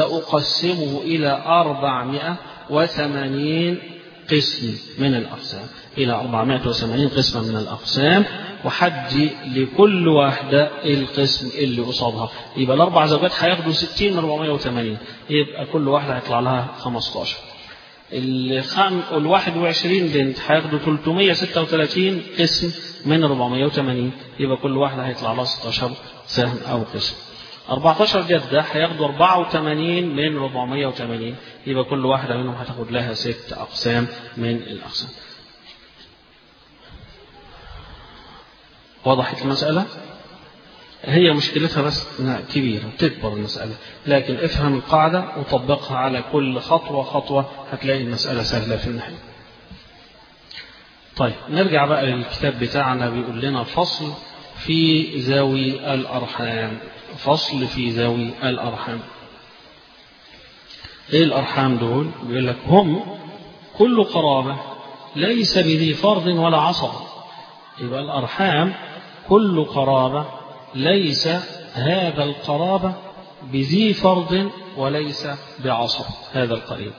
سأقسمه إلى أربعمائة وثمانين قسم من الأقسام، إلى أربعمائة وثمانين قسما من الأقسام، وحدي لكل واحدة القسم اللي قصادها. يبقى الأربع زوجات هياخدوا ستين من أربعمائة وثمانين، يبقى كل واحدة هيطلع لها خمستاشر. الخام الواحد وعشرين بنت هياخدوا ثلاثمائة وستة وثلاثين قسم من أربعمائة وثمانين، يبقى كل واحدة هيطلع لها ستاشر سهم أو قسم. أربعتاشر جدة هياخدوا أربعة وثمانين من أربعمائة وثمانين، يبقى كل واحدة منهم هتاخد لها ست أقسام من الأقسام. وضحت المسألة؟ هي مشكلتها بس انها كبيرة تكبر المسألة، لكن افهم القاعدة وطبقها على كل خطوة خطوة هتلاقي المسألة سهلة في النهاية. طيب نرجع بقى للكتاب بتاعنا، بيقول لنا فصل في ذوي الأرحام. فصل في ذوي الأرحام. ايه الأرحام دول؟ بيقول لك هم كل قرابة ليس بذي فرض ولا عصب. يبقى الأرحام كل قرابة ليس هذا القرابة بذي فرض وليس بعصب، هذا القريب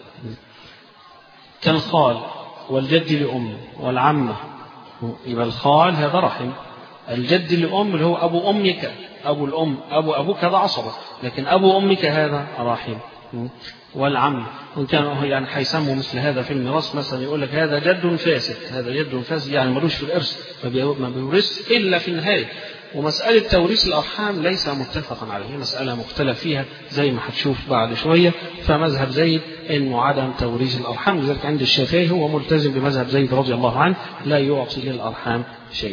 كالخال والجد لأم والعمة. يبقى الخال هذا رحم، الجد لأم اللي هو أبو أمك، أبو الأم أبو أبوك هذا عصبة، لكن أبو أمك هذا رحم. والعم وإن كانوا يعني حيسموا مثل هذا في الميراث، مثلا يقول لك هذا جد فاسد، هذا جد فاسد يعني ملوش في الإرث، ما بيورث إلا في النهاية. ومسألة توريث الأرحام ليس متفقا عليه، مسألة مختلف فيها زي ما هتشوف بعد شوية. فمذهب زيد إنه عدم توريث الأرحام، لذلك عند الشافعي هو ملتزم بمذهب زيد رضي الله عنه، لا يعطي للأرحام شيء.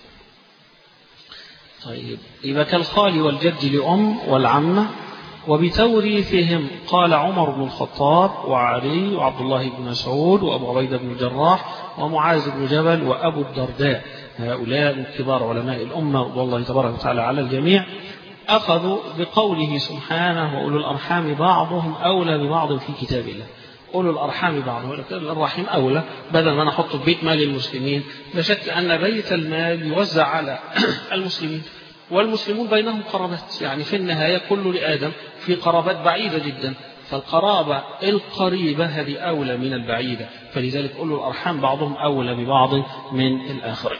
طيب يبقى كالخال والجد لأم والعمة. وبتوريثهم قال عمر بن الخطاب وعلي وعبد الله بن مسعود وأبو عبيدة بن الجراح ومعاذ بن جبل وأبو الدرداء، هؤلاء من كبار علماء الأمة والله تبارك وتعالى على الجميع، أخذوا بقوله سبحانه وأولو الأرحام بعضهم أولى ببعض في كتاب الله. أولو الأرحام بعضهم الرحم أولى، بدل ما نحط في بيت مال المسلمين، لا شك أن بيت المال يوزع على المسلمين، والمسلمون بينهم قرابات، يعني في النهاية كل لآدم في قرابات بعيدة جدا، فالقرابة القريبة هذه أولى من البعيدة، فلذلك أولو الأرحام بعضهم أولى ببعض من الآخرين.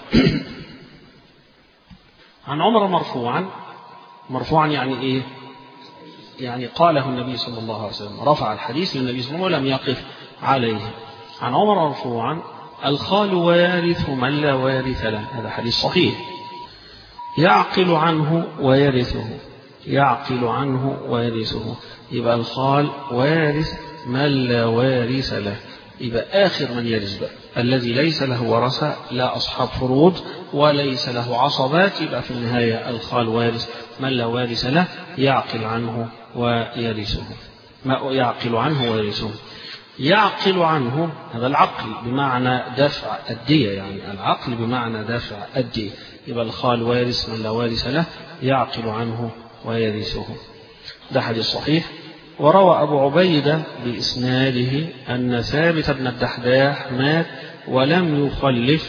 عن عمر مرفوعا، مرفوعا يعني إيه؟ يعني قاله النبي صلى الله عليه وسلم، رفع الحديث للنبي صلى الله عليه وسلم ولم يقف عليه. عن عمر مرفوعا الخال وارث من لا وارث له، هذا حديث صحيح. يعقل عنه ويرثه، يعقل عنه ويرثه، يبقى الخال وارث من لا وارث له، يبقى آخر من يرث بقى الذي ليس له ورثة، لا أصحاب فروض وليس له عصبات، يبقى في النهاية الخال وارث من لا وارث له، يعقل عنه ويرثه. ما يعقل عنه ويرثه، يعقل عنه هذا العقل بمعنى دفع الدية، يعني العقل بمعنى دفع الدية، يبقى الخال وارث من لا وارث له، يعقل عنه ويرثه. ده حديث صحيح. وروى أبو عبيدة بإسناده أن ثابت بن الدحداح مات ولم يخلف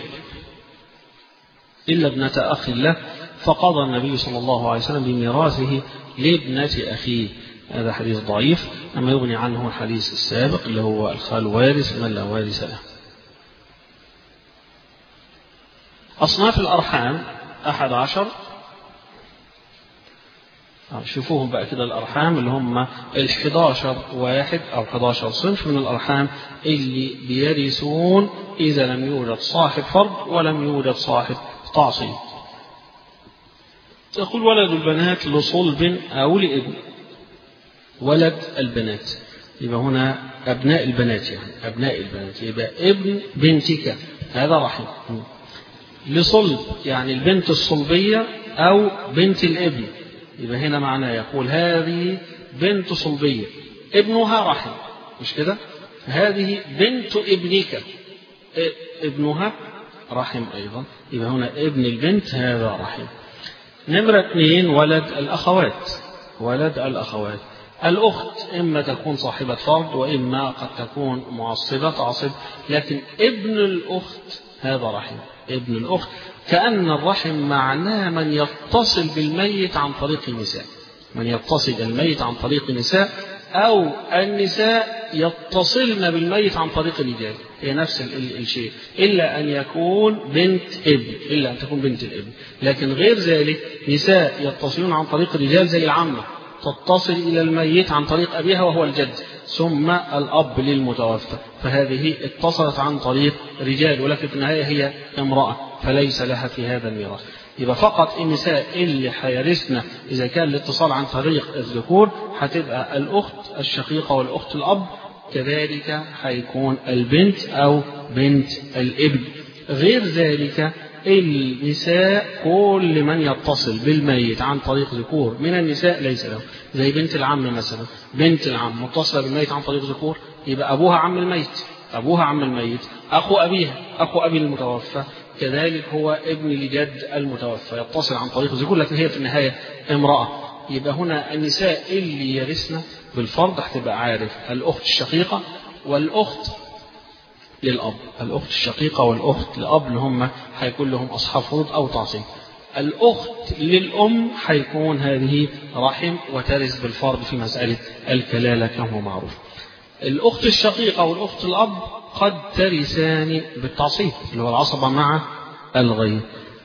إلا ابنة أخ له، فقضى النبي صلى الله عليه وسلم بميراثه لابنة أخيه. هذا حديث ضعيف، أما يغني عنه الحديث السابق اللي هو الخال وارث من لا وارث له. أصناف الأرحام أحد عشر، شوفوهم بقى كده. الأرحام اللي هم الحداشر واحد أو حداشر صنف من الأرحام اللي بيرثون إذا لم يوجد صاحب فرض ولم يوجد صاحب تعصيب. تقول ولد البنات لصلب أو لابن، ولد البنات يبقى هنا أبناء البنات، يعني أبناء البنات يبقى ابن بنتك هذا رحم. لصلب يعني البنت الصلبية أو بنت الابن، يبقى هنا معناه يقول هذه بنت صلبية ابنها رحم، مش كده؟ هذه بنت ابنك ابنها رحم أيضا، يبقى هنا ابن البنت هذا رحم. نمرة اثنين ولد الأخوات، ولد الأخوات الأخت إما تكون صاحبة فرض وإما قد تكون معصبة تعصب، لكن ابن الأخت هذا رحم. ابن الأخت كأن الرحم معناه من يتصل بالميت عن طريق النساء، من يتصل بالميت عن طريق النساء أو النساء يتصلن بالميت عن طريق الرجال، هي نفس الشيء، إلا أن يكون بنت ابن، إلا أن تكون بنت الابن، لكن غير ذلك نساء يتصلون عن طريق الرجال زي العمة تتصل إلى الميت عن طريق أبيها وهو الجد، ثم الأب للمتوفى، فهذه اتصلت عن طريق رجال ولكن في النهاية هي امرأة فليس لها في هذا الميراث. يبقى فقط النساء اللي حيرثنا إذا كان الاتصال عن طريق الذكور هتبقى الأخت الشقيقة والأخت الأب، كذلك هيكون البنت أو بنت الابن. غير ذلك النساء كل من يتصل بالميت عن طريق ذكور من النساء ليس له، زي بنت العم مثلا، بنت العم متصلة بالميت عن طريق ذكور يبقى أبوها عم الميت، أبوها عم الميت، أخو أبيها أخو أبي المتوفى كذلك هو ابن لجد المتوفى يتصل عن طريق ذكور، لكن هي في النهاية امرأة. يبقى هنا النساء اللي يرثنا بالفرض هتبقى عارف الأخت الشقيقة والأخت للأب، الأخت الشقيقة والأخت للأب اللي هم هيكون لهم أصحاب فروض أو تعصيب. الأخت للأم هيكون هذه رحم وترث بالفرض في مسألة الكلالة كما هو معروف. الأخت الشقيقة والأخت الأب قد ترثان بالتعصيب اللي هو العصبة مع الغير.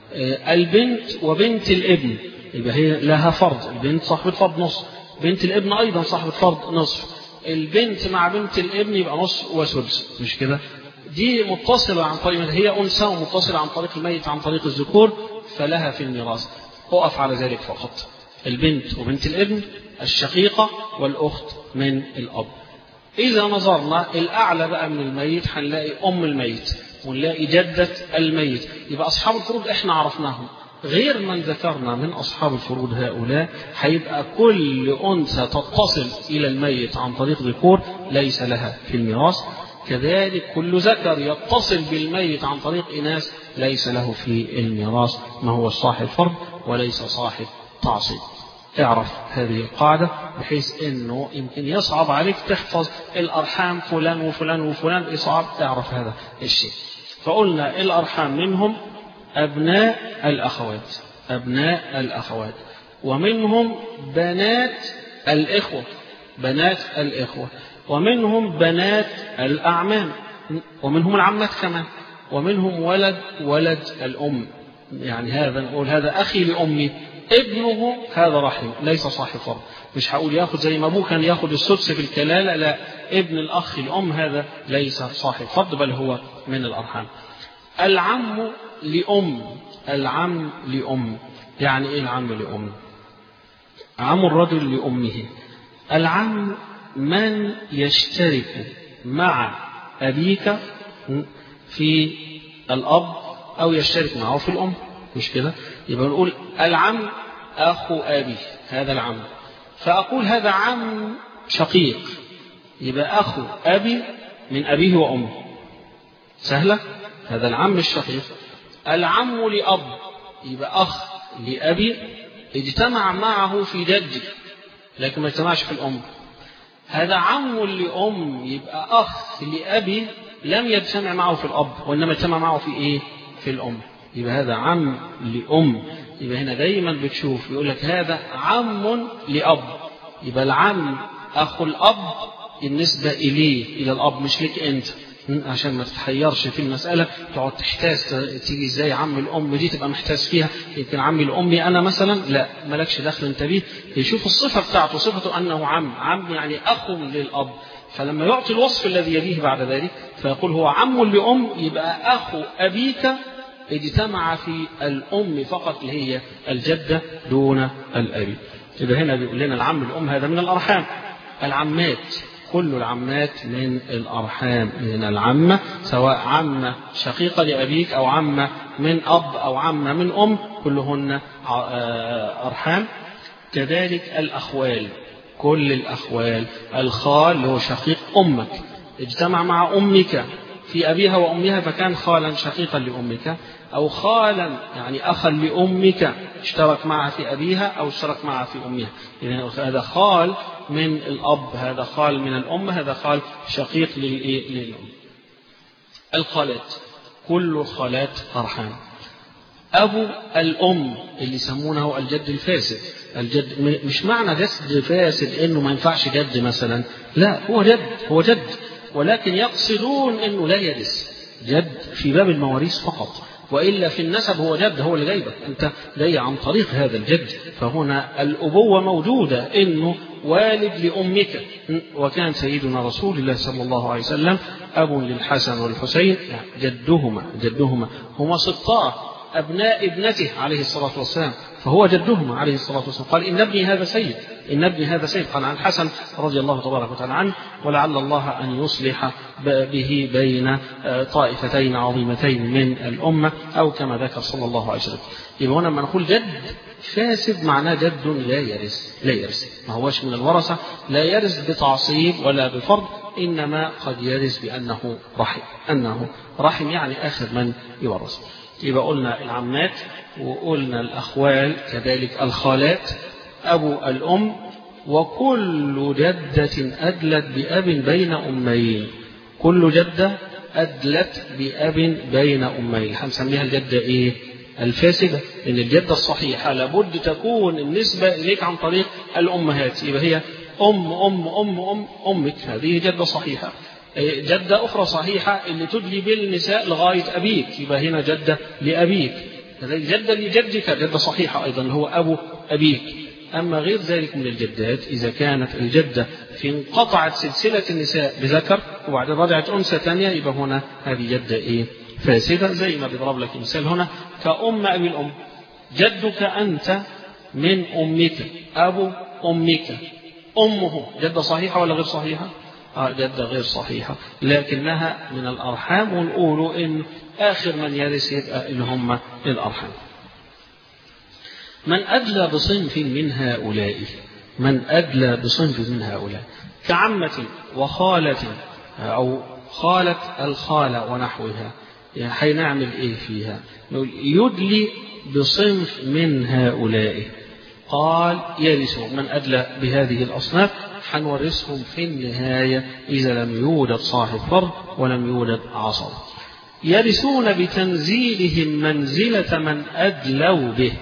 البنت وبنت الابن يبقى هي لها فرض، البنت صاحبة فرض نصف، بنت الابن أيضا صاحبة فرض نصف، البنت مع بنت الابن يبقى نص وسدس، مش كده؟ دي متصلة عن طريق، هي أنثى ومتصلة عن طريق الميت عن طريق الذكور فلها في الميراث. أقف على ذلك فقط، البنت وبنت الابن، الشقيقة والأخت من الأب. إذا نظرنا الأعلى بقى من الميت هنلاقي أم الميت ونلاقي جدة الميت، يبقى أصحاب الفروض إحنا عرفناهم، غير من ذكرنا من أصحاب الفروض هؤلاء هيبقى كل أنثى تتصل إلى الميت عن طريق ذكور ليس لها في الميراث، كذلك كل ذكر يتصل بالميت عن طريق إناث ليس له في الميراث، ما هو صاحب فرض وليس صاحب تعصيب. اعرف هذه القاعدة بحيث انه يمكن يصعب عليك تحفظ الارحام فلان وفلان وفلان، يصعب اعرف هذا الشيء. فقلنا الارحام منهم ابناء الاخوات، ابناء الاخوات، ومنهم بنات الاخوة، بنات الاخوة، ومنهم بنات الاعمام، ومنهم العمات كمان، ومنهم ولد ولد الام، يعني هذا نقول هذا اخي لامي ابنه هذا رحم ليس صاحب فرض، مش هقول ياخذ زي ما ابوه كان ياخذ السدس في الكلاله، لا، ابن الاخ الام هذا ليس صاحب فرض بل هو من الارحام. العم لام، العم لام، يعني ايه العم لام؟ عم الرجل لامه. العم من يشترك مع ابيك في الاب او يشترك معه في الام، مش كده؟ يبقى نقول العم أخو أبي، هذا العم، فأقول هذا عم شقيق يبقى أخو أبي من أبيه وأمه، سهلة، هذا العم الشقيق. العم لأب يبقى أخ لأبي اجتمع معه في جده لكن ما اجتمعش في الأم. هذا عم لأم يبقى أخ لأبي لم يجتمع معه في الأب وإنما اجتمع معه في إيه؟ في الأم، يبقى هذا عم لأم. يبقى هنا دايما بتشوف يقول لك هذا عم لأب، يبقى العم أخو الأب بالنسبة إليه إلى الأب مش لك أنت، عشان ما تتحيرش في المسألة تقعد تحتاس تيجي ازاي عم الأم دي تبقى محتاس فيها، يمكن عمي الأمي أنا مثلا، لا مالكش دخل أنت بيه. يشوف الصفة بتاعته، صفته أنه عم، عم يعني أخو للأب، فلما يعطي الوصف الذي يليه بعد ذلك فيقول هو عم لأم يبقى أخو أبيك اجتمع في الأم فقط اللي هي الجدة دون الأبي. إذا هنا بيقول لنا العم الأم هذا من الأرحام. العمات كل العمات من الأرحام، من العمة سواء عمة شقيقة لأبيك أو عمة من أب أو عمة من أم كلهن أرحام. كذلك الأخوال، كل الأخوال، الخال اللي هو شقيق أمك اجتمع مع أمك في أبيها وأمها فكان خالا شقيقا لأمك، أو خالا يعني أخا لأمك اشترك معها في أبيها أو اشترك معها في أمها، يعني هذا خال من الأب، هذا خال من الأم، هذا خال شقيق للأم. الخالات كل الخالات أرحام. أبو الأم اللي يسمونه الجد الفاسد، الجد مش معنى جد فاسد إنه ما ينفعش جد مثلا، لا هو جد، هو جد، ولكن يقصدون إنه لا يرث، جد في باب المواريث فقط، وإلا في النسب هو جد، هو اللي جايبك أنت جاي عن طريق هذا الجد. فهنا الأبوة موجودة إنه والد لأمك، وكان سيدنا رسول الله صلى الله عليه وسلم أب للحسن والحسين، جدهما جدهما هما سبطاء أبناء ابنته عليه الصلاة والسلام، فهو جدهم عليه الصلاة والسلام. قال إن ابني هذا سيد، إن ابني هذا سيد. قال عن الحسن رضي الله تبارك وتعالى عنه: ولعل الله أن يصلح به بين طائفتين عظيمتين من الأمة، أو كما ذكر صلى الله عليه وسلم. يبقى هنا لما نقول جد فاسد معناه جد لا يرث، لا يرث، ما هوش من الورثة، لا يرث بتعصيب ولا بفرض، إنما قد يرث بأنه رحم، أنه رحم يعني آخر من يورث. يبقى قلنا العمات، وقلنا الأخوال، كذلك الخالات، أبو الأم، وكل جدة أدلت بأب بين أمين. كل جدة أدلت بأب بين أمين هنسميها الجدة إيه؟ الفاسدة. إن الجدة الصحيحة لابد تكون النسبة إليك عن طريق الأمهات، يبقى هي أم أم أم أم أمك، هذه جدة صحيحة. جدة أخرى صحيحة اللي تدلي بالنساء لغاية أبيك، يبقى هنا جدة لأبيك. جدة لجدك جدة صحيحة أيضا اللي هو أبو أبيك. أما غير ذلك من الجدات، إذا كانت الجدة في انقطعت سلسلة النساء بذكر وبعد رجعت أنثى ثانية، يبقى هنا هذه جدة إيه؟ فاسدة. زي ما بيضرب لك مثال هنا كأم أبي الأم، جدك أنت من أمك، أبو أمك، أمه، جدة صحيحة ولا غير صحيحة؟ آه جدة غير صحيحة، لكنها من الأرحام، ونقول إن آخر من يرث يبقى اللي هم الأرحام. من أدلى بصنف من هؤلاء، من أدلى بصنف من هؤلاء كعمة وخالة أو خالة الخالة ونحوها، يعني حينعمل إيه فيها؟ يدلي بصنف من هؤلاء. قال يرثوا من أدلى بهذه الأصناف، حنورثهم في النهاية إذا لم يوجد صاحب فرض ولم يوجد عصب. يرثون بتنزيلهم منزلة من أدلوا به،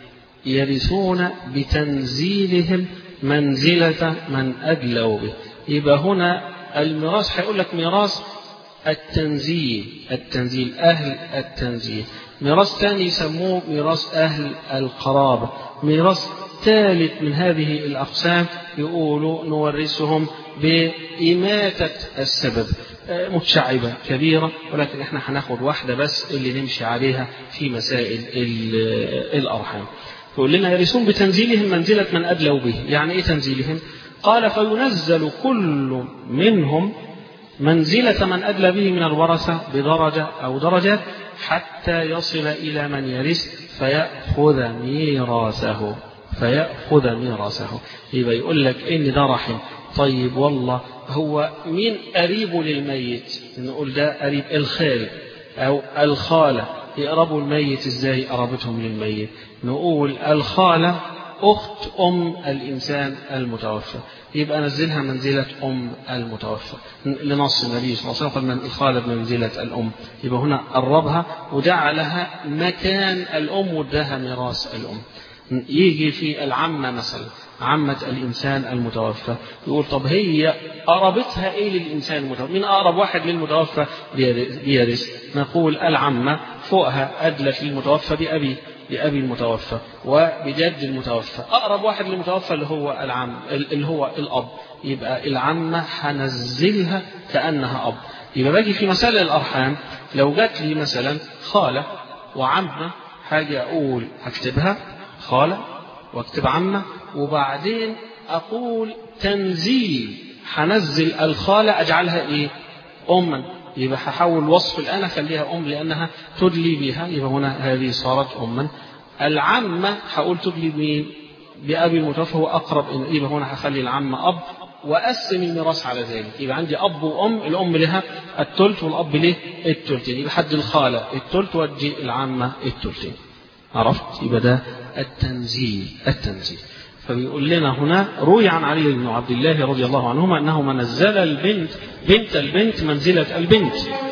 يرثون بتنزيلهم منزلة من أدلوا به. يبقى هنا الميراث هيقول لك ميراث التنزيل، التنزيل أهل التنزيل. ميراث ثاني يسموه ميراث أهل القرابة. ميراث ثالث من هذه الأقسام يقولوا نورثهم بإماتة السبب. متشعبة كبيرة، ولكن احنا هناخد واحدة بس اللي نمشي عليها في مسائل الأرحام. يقول لنا يرثون بتنزيلهم منزلة من أدلوا به. يعني إيه تنزيلهم؟ قال فينزل كل منهم منزلة من أدلى به من الورثة بدرجة أو درجات حتى يصل إلى من يرث فيأخذ ميراثه، فيأخذ ميراثه. يبقى يقول لك إن ده رحم. طيب والله هو مين قريبه للميت؟ نقول ده قريب الخال أو الخالة. يقربوا الميت إزاي؟ قرابتهم للميت. نقول الخالة أخت أم الإنسان المتوفى، يبقى نزلها منزلة أم المتوفى لنص النبي صلى الله عليه وسلم قال من الخالة بمنزلة الأم. يبقى هنا قربها وجعلها مكان الأم واداها ميراث الأم. يجي في العمة مثلا، عمة الإنسان المتوفى، يقول طب هي قربتها إيه للإنسان المتوفى؟ من أقرب واحد للمتوفى بيرث؟ نقول العمة فوقها أدلت للمتوفى بأبي، بأبي المتوفى وبجد المتوفى. أقرب واحد للمتوفى اللي هو العم، اللي هو الأب، يبقى العمة هنزلها كأنها أب. يبقى باجي في مسائل الأرحام لو جات لي مثلا خالة وعمة، حاجة أقول هكتبها خالة واكتب عمة، وبعدين أقول تنزيل، هنزل الخالة أجعلها إيه؟ أما. يبقى هحول وصف الآن أخليها أم لأنها تدلي بها، يبقى هنا هذه صارت أما. العمة هقول تدلي بمين؟ بأبي المتوفى هو أقرب، يبقى هنا هخلي العمة أب وأقسم الميراث على ذلك. يبقى عندي أب وأم، الأم لها الثلث والأب له الثلثين، يبقى حد الخالة الثلث وادي العمة الثلثين. عرفت؟ يبقى ده التنزيل، التنزيل. فبيقول لنا هنا روي عن علي بن عبد الله رضي الله عنهما أنه منزل البنت بنت البنت منزلة البنت.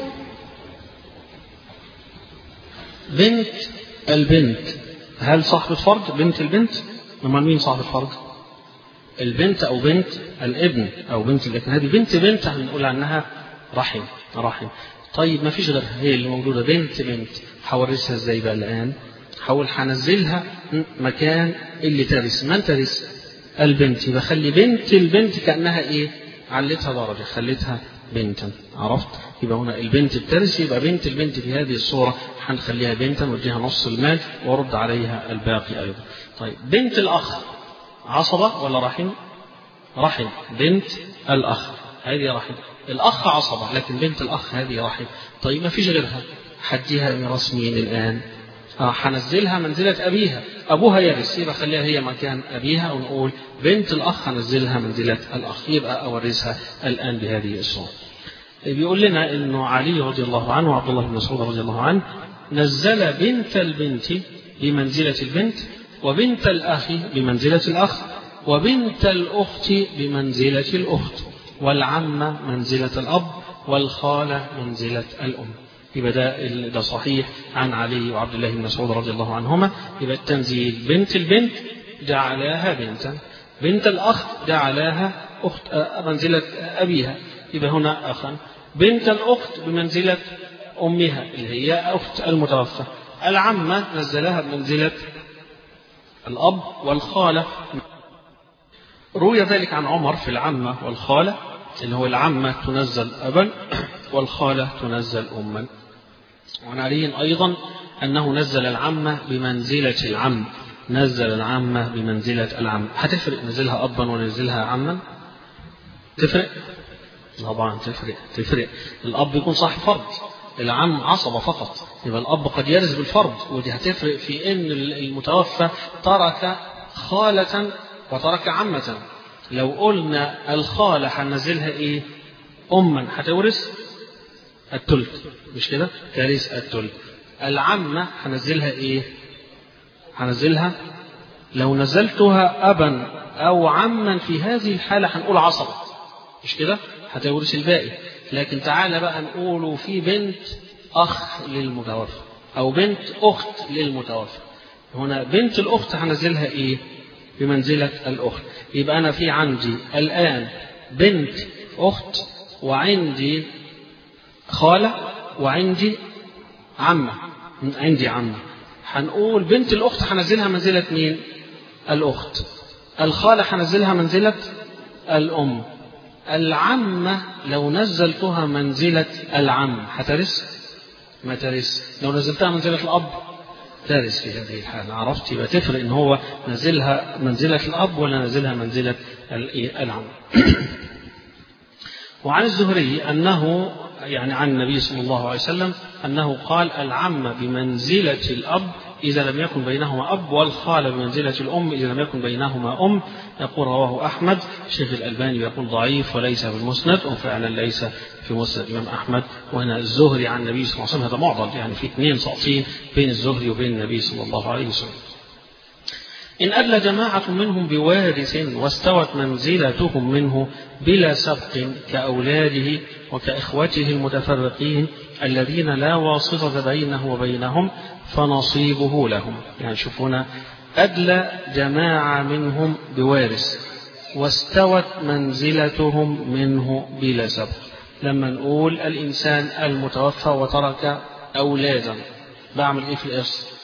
بنت البنت هل صاحبة فرض؟ بنت البنت أمال مين صاحبة فرض؟ البنت أو بنت الابن أو بنت الابن، هذه بنت بنت هنقول عنها رحم، رحم. طيب ما فيش غيرها هي اللي موجودة بنت بنت، هورثها ازاي بقى الآن؟ حاول هنزلها مكان اللي ترث، من ترث؟ البنت. يبقى خلي بنت البنت كأنها ايه؟ علتها درجة خليتها بنتا. عرفت؟ يبقى هنا البنت بترث، يبقى بنت البنت في هذه الصورة هنخليها بنتا ونديها نص المال ورد عليها الباقي أيضا. طيب بنت الأخ عصبة ولا رحم؟ رحم. بنت الأخ هذه رحم. الأخ عصبة لكن بنت الأخ هذه رحم. طيب ما فيش غيرها، حديها ميراث مين الآن؟ هنزلها منزلة أبيها، أبوها يرث يبقى خليها هي مكان أبيها، ونقول بنت الأخ هنزلها منزلة الأخ، يبقى أورثها الآن بهذه الصورة. بيقول لنا إنه علي رضي الله عنه وعبد الله بن مسعود رضي الله عنه نزل بنت البنت بمنزلة البنت، وبنت الأخ بمنزلة الأخ، وبنت الأخت بمنزلة الأخت، والعمة منزلة الأب، والخالة منزلة الأم. يبقى ده ده صحيح عن علي وعبد الله بن مسعود رضي الله عنهما. يبقى التنزيل بنت البنت جعلاها بنتا، بنت الأخ جعلاها أخت منزلة أبيها، يبقى هنا أخا. بنت الأخت بمنزلة أمها اللي هي أخت المتوفى. العمة نزلها بمنزلة الأب، والخالة روي ذلك عن عمر في العمة والخالة، اللي هو العمة تنزل أبا والخالة تنزل أما. وعن علي أيضا أنه نزل العمة بمنزلة العم، نزل العمة بمنزلة العم. هتفرق نزلها أبا ونزلها عما؟ تفرق؟ طبعا تفرق تفرق الأب يكون صاحب فرض، العم عصبة فقط، يبقى الأب قد يرث بالفرض، ودي هتفرق في أن المتوفى ترك خالة وترك عمة. لو قلنا الخالة هنزلها إيه؟ أما هتورث الثلث، مش كده؟ ترث الثلث. العمة هنزلها إيه؟ هنزلها لو نزلتها أبا أو عما في هذه الحالة هنقول عصبة، مش كده؟ هتورث الباقي. لكن تعالى بقى نقوله في بنت أخ للمتوفى أو بنت أخت للمتوفى، هنا بنت الأخت هنزلها إيه؟ بمنزلة الأخت. يبقى أنا في عندي الآن بنت أخت، وعندي خالة، وعندي عمة، عندي عمة. هنقول بنت الأخت هنزلها منزلة مين؟ الأخت. الخالة هنزلها منزلة الأم. العمة لو نزلتها منزلة العم هترث؟ ما ترث. لو نزلتها منزلة الأب ترث في هذه الحالة. عرفت؟ يبقى تفرق إن هو نزلها منزلة الأب ولا نزلها منزلة العم. وعن الزهري أنه يعني عن النبي صلى الله عليه وسلم أنه قال العم بمنزلة الأب إذا لم يكن بينهما أب، والخالة بمنزلة الأم إذا لم يكن بينهما أم. يقول رواه أحمد. الشيخ الألباني يقول ضعيف وليس بالمسند، وفعلا ليس في مسند الإمام أحمد. وهنا الزهري عن النبي صلى الله عليه وسلم هذا معضل، يعني في اثنين ساقطين بين الزهري وبين النبي صلى الله عليه وسلم. إن أدلى جماعة منهم بوارث واستوت منزلتهم منه بلا سبق كأولاده وكإخوته المتفرقين الذين لا واسطة بينه وبينهم فنصيبه لهم. يعني شوفونا، أدلى جماعة منهم بوارث واستوت منزلتهم منه بلا سبق. لما نقول الإنسان المتوفى وترك أولادا، بعمل إيه في الإرث؟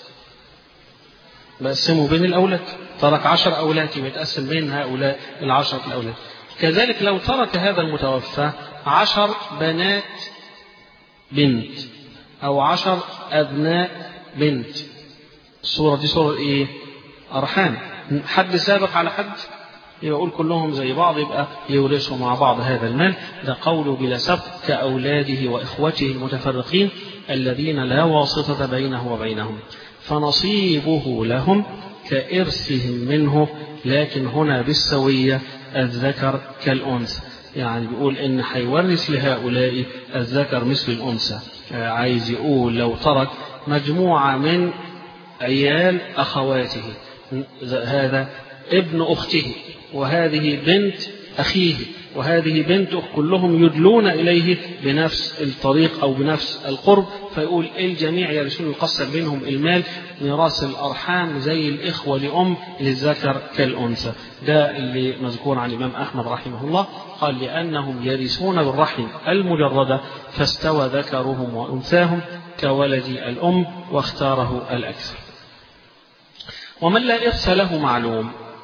بقسمه بين الأولاد. ترك عشر أولاد يتقسم بين هؤلاء العشرة الأولاد. كذلك لو ترك هذا المتوفى عشر بنات بنت أو عشر أبناء بنت، الصورة دي صورة إيه؟ أرحام. حد سابق على حد يقول كلهم زي بعض، يبقى يورثوا مع بعض هذا المال. ده قوله بلا سبق كأولاده وإخوته المتفرقين الذين لا واسطة بينه وبينهم فنصيبه لهم كإرثهم منه، لكن هنا بالسوية الذكر كالأنثى. يعني بيقول إن هيورث لهؤلاء الذكر مثل الأنثى. عايز يقول لو ترك مجموعة من عيال أخواته، هذا ابن أخته وهذه بنت أخيه وهذه بنته، كلهم يدلون إليه بنفس الطريق أو بنفس القرب، فيقول الجميع يرثون يقسم بينهم المال. ميراث الأرحام زي الإخوة لأم للذكر كالأنثى. ده اللي مذكور عن الإمام أحمد رحمه الله، قال لأنهم يرثون بالرحم المجردة فاستوى ذكرهم وأنثاهم كولد الأم، واختاره الأكثر. ومن لا إرث له معلوم،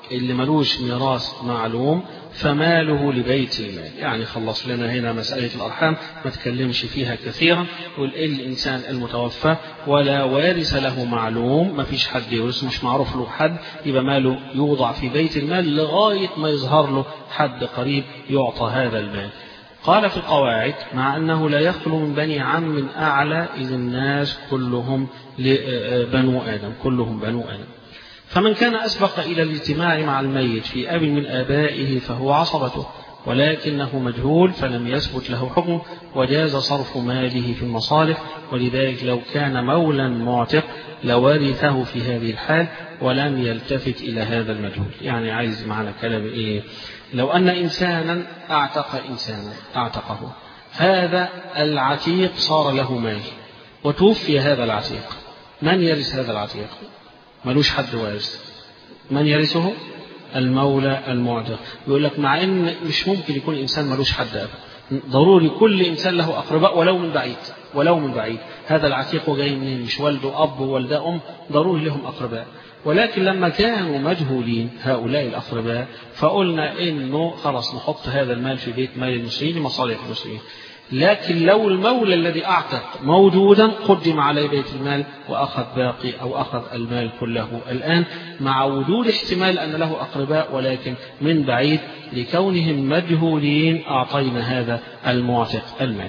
اللي ملوش ميراث معلوم فماله لبيت المال. يعني خلص لنا هنا مسألة الأرحام ما تكلمش فيها كثيرا. والإنسان المتوفى ولا وارث له معلوم، ما فيش حد يورث، مش معروف له حد، يبقى ماله يوضع في بيت المال لغاية ما يظهر له حد قريب يعطى هذا المال. قال في القواعد: مع أنه لا يخلو من بني عم أعلى إذ الناس كلهم بنو آدم، كلهم بنو آدم. فمن كان أسبق إلى الاجتماع مع الميت في أب من آبائه فهو عصبته، ولكنه مجهول فلم يثبت له حكم، وجاز صرف ماله في المصالح. ولذلك لو كان مولا معتق لورثه في هذه الحال ولم يلتفت إلى هذا المجهول. يعني عايز معنى كلام إيه؟ لو أن إنسانا أعتق إنسانا أعتقه، هذا العتيق صار له مال وتوفي هذا العتيق، من يرث هذا العتيق؟ ملوش حد وارث. من يرثه؟ المولى المعتق. يقول لك مع ان مش ممكن يكون انسان ملوش حد ابدا، ضروري كل انسان له اقرباء ولو من بعيد، ولو من بعيد. هذا العتيق جاي منين؟ مش والده اب ووالده ام، ضروري لهم اقرباء. ولكن لما كانوا مجهولين هؤلاء الاقرباء فقلنا انه خلاص نحط هذا المال في بيت مال المسلمين لمصالح المسلمين. لكن لو المولى الذي أعتق موجودا قدم عليه بيت المال وأخذ باقي أو أخذ المال كله الآن، مع وجود احتمال أن له أقرباء ولكن من بعيد، لكونهم مجهولين أعطينا هذا المعتق المال.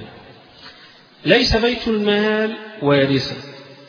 ليس بيت المال وارثا،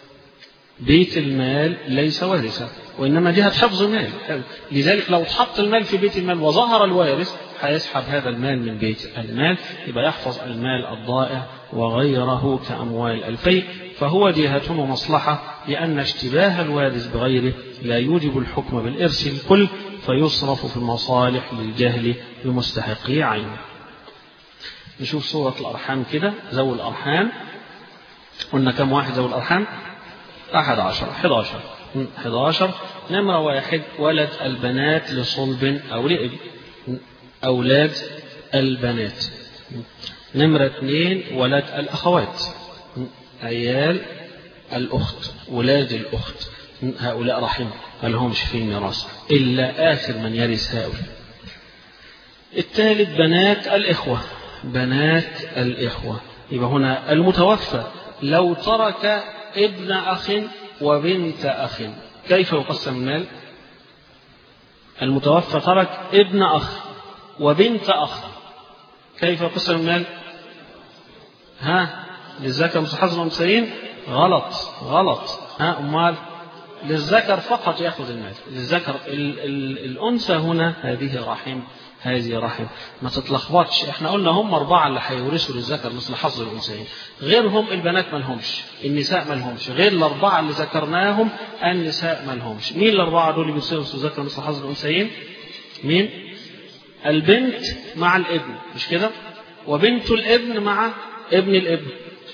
بيت المال ليس وارثا، وإنما جهة حفظ المال. لذلك لو تحط المال في بيت المال وظهر الوارث هيسحب هذا المال من بيت المال، يبقى يحفظ المال الضائع وغيره كأموال الفيء، فهو جهة ومصلحة، لأن اشتباه الوارث بغيره لا يوجب الحكم بالإرث الكل، فيصرف في المصالح للجهل بمستحقي عينه. نشوف سورة الأرحام كده. ذوي الأرحام قلنا كم واحد ذوي الأرحام؟ أحد عشر حداشر حداشر. نمرة واحد ولد البنات لصلب أو لإبن، أولاد البنات. نمرة اثنين ولد الأخوات، عيال الأخت، ولاد الأخت، هؤلاء رحم ما لهمش في الميراث إلا آخر من يرث هؤلاء. الثالث بنات الإخوة، بنات الإخوة. يبقى هنا المتوفى لو ترك ابن أخ وبنت أخ كيف يقسم المال؟ المتوفى ترك ابن أخ وبنت أخ، كيف يقسم المال؟ ها للذكر مثل حظ الأنثيين؟ غلط غلط. ها أمال للذكر فقط يأخذ المال. للذكر ال ال الأنثى هنا هذه رحم، هذه رحم، ما تتلخبطش. احنا قلنا هم أربعة اللي هيورثوا للذكر مثل حظ الأنثيين، غيرهم البنات ما لهمش، النساء ما لهمش، غير الأربعة اللي ذكرناهم النساء ما لهمش. مين الأربعة دول اللي بيورثوا للذكر مثل حظ الأنثيين؟ مين؟ البنت مع الابن، مش كده؟ وبنت الابن مع ابن الابن،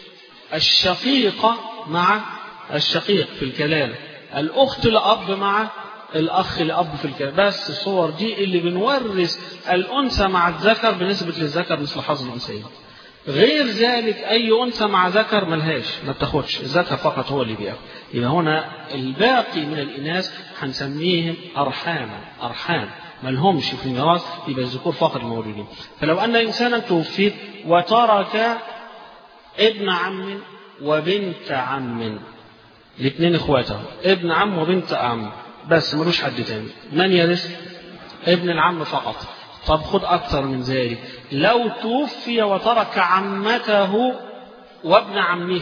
الشقيقة مع الشقيق في الكلالة، الأخت لأب مع الأخ لأب في الكلالة. بس الصور دي اللي بنورث الأنثى مع الذكر بنسبة للذكر مثل حظ الأنثيين. غير ذلك أي أنثى مع ذكر ملهاش، ما بتاخدش، الذكر فقط هو اللي بياخد. يبقى هنا الباقي من الإناث هنسميهم أرحاما، أرحام ما لهمش في الميراث، يبقى الذكور فقط الموجودين. فلو أن إنسانا توفي وترك ابن عم وبنت عم، الاثنين اخواته، ابن عم وبنت عم بس ملوش حد تاني، من يرث؟ ابن العم فقط. طب خد أكثر من ذلك، لو توفي وترك عمته وابن عمه،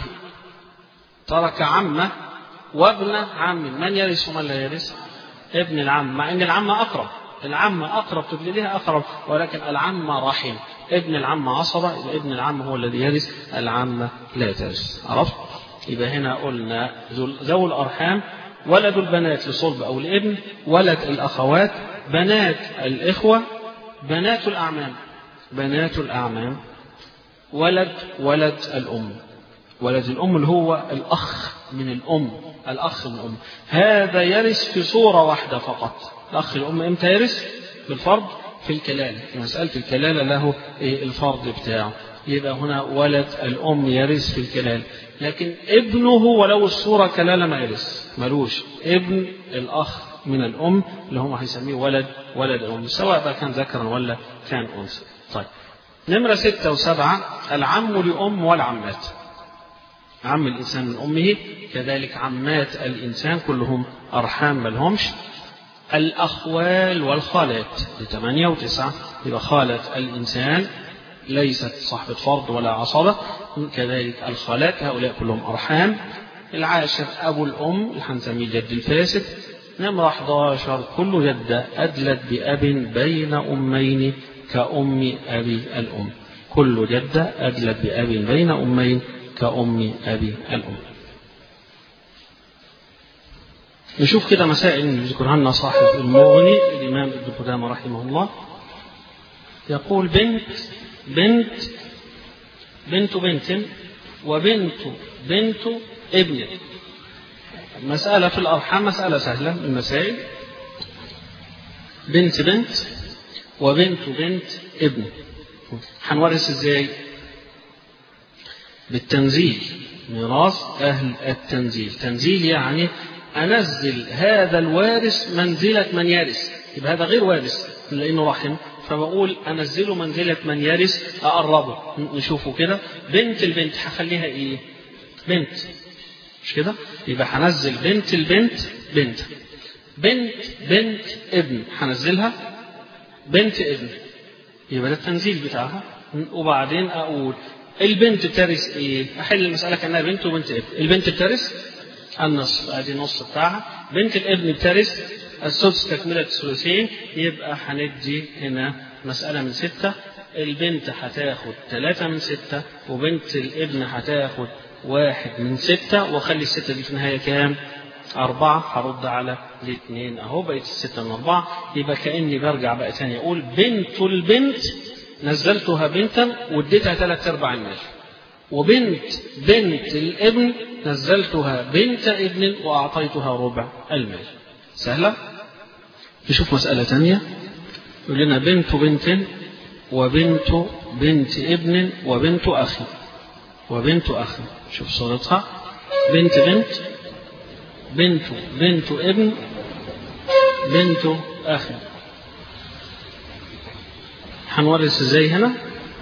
ترك عمه وابن عم، من يرث ومن لا يرث؟ ابن العم، مع ان العم اقرب، العم اقرب تبدي لها اقرب، ولكن العم رحم، ابن العم عصبه، ابن العم هو الذي يرث، العم لا ترث. عرفت؟ يبقى هنا قلنا ذوي الارحام ولد البنات لصلب او الابن، ولد الاخوات، بنات الاخوه، بنات الاعمام، بنات الاعمام، ولد ولد الام، ولد الأم اللي هو الأخ من الأم، الأخ من الأم، هذا يرث في صورة واحدة فقط. الأخ الأم إمتى يرث؟ في الفرض، في الكلالة، في مسألة الكلالة له الفرض بتاعه. يبقى هنا ولد الأم يرث في الكلالة، لكن ابنه ولو الصورة كلالة ما يرث، ملوش. ابن الأخ من الأم اللي هم هيسميه ولد ولد الأم، سواء بقى كان ذكرا ولا كان أنثى. طيب نمرة ستة وسبعة العم لأم والعمات. عم الإنسان من أمه، كذلك عمات الإنسان كلهم أرحام ملهمش. الأخوال والخالات لثمانية وتسعة، يبقى خالة الإنسان ليست صاحبة فرض ولا عصبة، كذلك الخالات هؤلاء كلهم أرحام. العاشر أبو الأم اللي هنسميه الجد الفاسد. نمرة أحد عشر كل جدة أدلت بأب بين أمين كأم أبي الأم. كل جدة أدلت بأب بين أمين كأم أبي الأم. نشوف كده مسائل يذكرها لنا صاحب المغني الإمام ابن قدامة رحمه الله. يقول بنت بنت بنت بنت وبنت بنت ابن. مسألة في الأرحام مسألة سهلة من المسائل. بنت بنت وبنت بنت ابن هنورث ازاي؟ بالتنزيل، ميراث أهل التنزيل. تنزيل يعني أنزل هذا الوارث منزلة من يرث، يبقى هذا غير وارث لأنه رحم، فبقول أنزله منزلة من يرث، أقربه. نشوفه كده. بنت البنت هخليها إيه؟ بنت، مش كده؟ يبقى هنزل بنت البنت بنت. بنت بنت ابن هنزلها بنت ابن، يبقى ده التنزيل بتاعها. وبعدين أقول البنت بترث إيه؟ أحل المسألة كأنها بنت وبنت ابن. البنت بترث النص، ادي النص بتاعها. بنت الابن بترث السدس تكملة الثلثين، يبقى هندي هنا مسألة من ستة. البنت هتاخد ثلاثة من ستة، وبنت الابن هتاخد واحد من ستة، وخلي الستة دي في النهاية كام؟ أربعة. هرد على الاثنين أهو، بقيت الستة من أربعة. يبقى كأني برجع بقى تاني أقول بنت البنت نزلتها بنتا واديتها ثلاث أرباع المال، وبنت بنت الابن نزلتها بنت ابن وأعطيتها ربع المال. سهلة. نشوف مسألة تانية. يقول لنا بنت بنت وبنت بنت ابن وبنت أخي وبنت أخي. شوف صورتها. بنت بنت بنت بنت ابن بنت أخي. هنورث ازاي هنا؟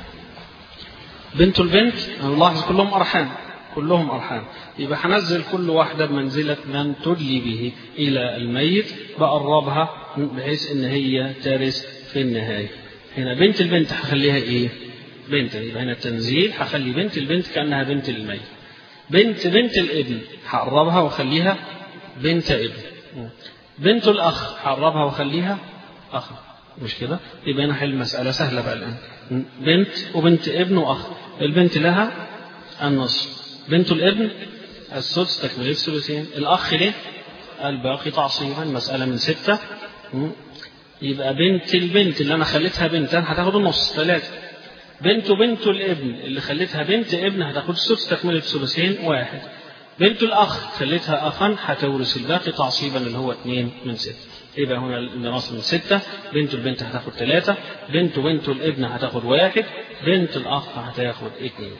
بنت البنت نلاحظ كلهم أرحام، كلهم أرحام، يبقى هنزل كل واحدة بمنزلة من تدلي به إلى الميت، بقربها بحيث إن هي ترث في النهاية. هنا بنت البنت هخليها إيه؟ بنت، يبقى هنا التنزيل هخلي بنت البنت كأنها بنت الميت. بنت بنت الابن هقربها وخليها بنت ابن. بنت الأخ هقربها وخليها أخ، مش كده؟ يبقى هنا حل المسألة سهلة بقى الآن. بنت وبنت ابن وأخ. البنت لها النصف، بنت الابن السدس تكملة الثلثين، الأخ ليه الباقي تعصيبا. مسألة من ستة. يبقى بنت البنت اللي أنا خليتها بنتا هتاخد النص ثلاثة. بنت بنت الابن اللي خليتها بنت ابن هتاخد السدس تكملة الثلثين واحد. بنت الأخ خليتها أخا هتورث الباقي تعصيبا اللي هو اثنين من ستة. يبقى هنا الميراث من ستة. بنت البنت هتاخد ثلاثة، بنت بنت الابن هتاخد واحد، بنت الأخ هتاخد اثنين.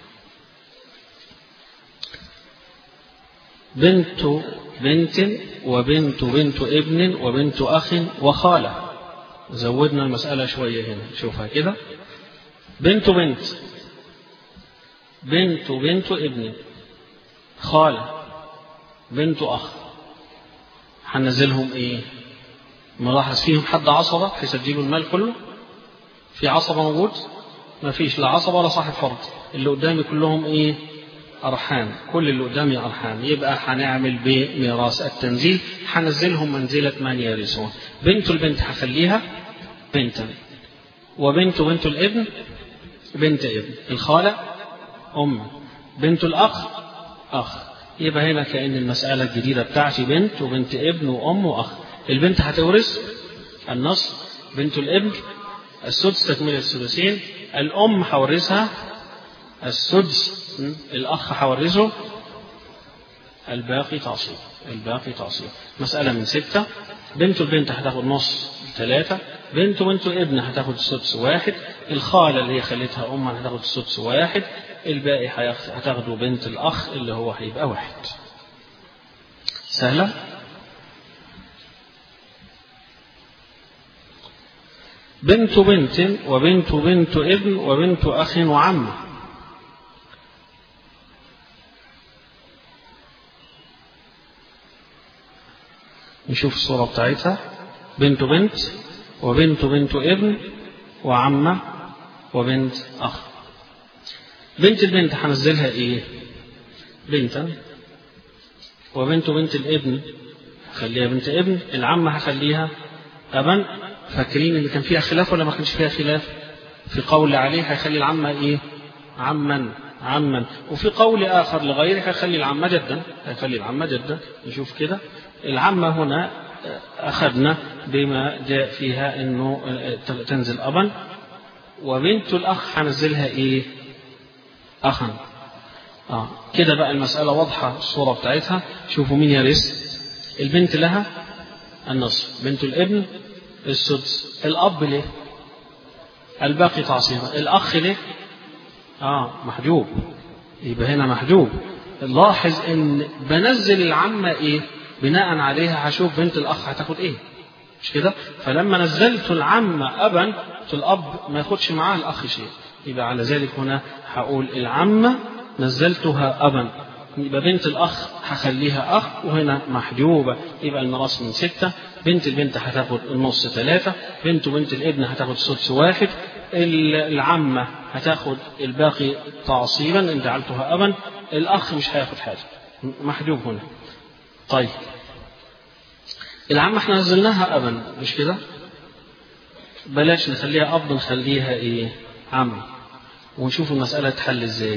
بنت بنت وبنت بنت ابن وبنت أخ وخالة. زودنا المسألة شوية هنا، شوفها كده. بنت بنت بنت بنت ابن خالة بنت أخ. هنزلهم إيه؟ ملاحظ فيهم حد عصبة هيسجلوا المال كله؟ في عصبة موجود؟ ما فيش لا عصبة ولا صاحب فرض. اللي قدامي كلهم إيه؟ أرحام، كل اللي قدامي أرحام. يبقى هنعمل بميراث التنزيل هنزلهم منزلة من يرثون. بنت البنت هخليها بنتا، وبنت بنت الابن بنت ابن، الخالة أم، بنت الأخ أخ. يبقى هنا كأن المسألة الجديدة بتاعتي بنت وبنت ابن وأم وأخ. البنت هتورث النصف، بنت الابن السدس تكملة الثلثين، الأم هورثها السدس، الأخ هورثه الباقي تعصيب، الباقي تعصيب. مسألة من ستة. بنت البنت هتاخد نص ثلاثة، بنت بنت ابن هتاخد السدس واحد، الخالة اللي هي خليتها أم هتاخد السدس واحد، الباقي هتاخده بنت الأخ اللي هو هيبقى واحد. سهلة. بنت بنت وبنت بنت ابن وبنت أخ وعمة. نشوف الصورة بتاعتها. بنت بنت وبنت بنت ابن وعمة وبنت أخ. بنت البنت هنزلها إيه؟ بنتا. وبنت بنت الابن خليها بنت ابن. العمة هخليها أبا. فاكرين اللي كان فيها خلاف ولا ما كانش فيها خلاف؟ في قول عليه هيخلي العمة إيه؟ عما عما. وفي قول آخر لغيره هيخلي العمة جدا. هيخلي العمة جدا. نشوف كده. العمة هنا أخذنا بما جاء فيها إنه تنزل أبا. وبنت الأخ هنزلها إيه؟ أخا. آه. كده بقى المسألة واضحة الصورة بتاعتها. شوفوا مين يرث. البنت لها النصف. بنت الابن السدس. الأب له الباقي تعصيبا. الأخ له آه محجوب. يبقى هنا محجوب. لاحظ إن بنزل العمة إيه؟ بناء عليها هشوف بنت الأخ هتاخد إيه. مش كده؟ فلما نزلت العمة أبا الأب ما ياخدش معاه الأخ شيء. يبقى على ذلك هنا هقول العمة نزلتها أبا. يبقى بنت الأخ هخليها أخ وهنا محجوبة. يبقى الميراث من ستة. بنت البنت هتاخد النص ثلاثة. بنت بنت الابن هتاخد سدس واحد. العمة هتاخد الباقي تعصيبا إن جعلتها أبا. الأخ مش هياخد حاجة محجوب هنا. طيب العمة احنا نزلناها أبا مش كده؟ بلاش نخليها أب نخليها إيه؟ عم. ونشوف المسألة تحل إزاي.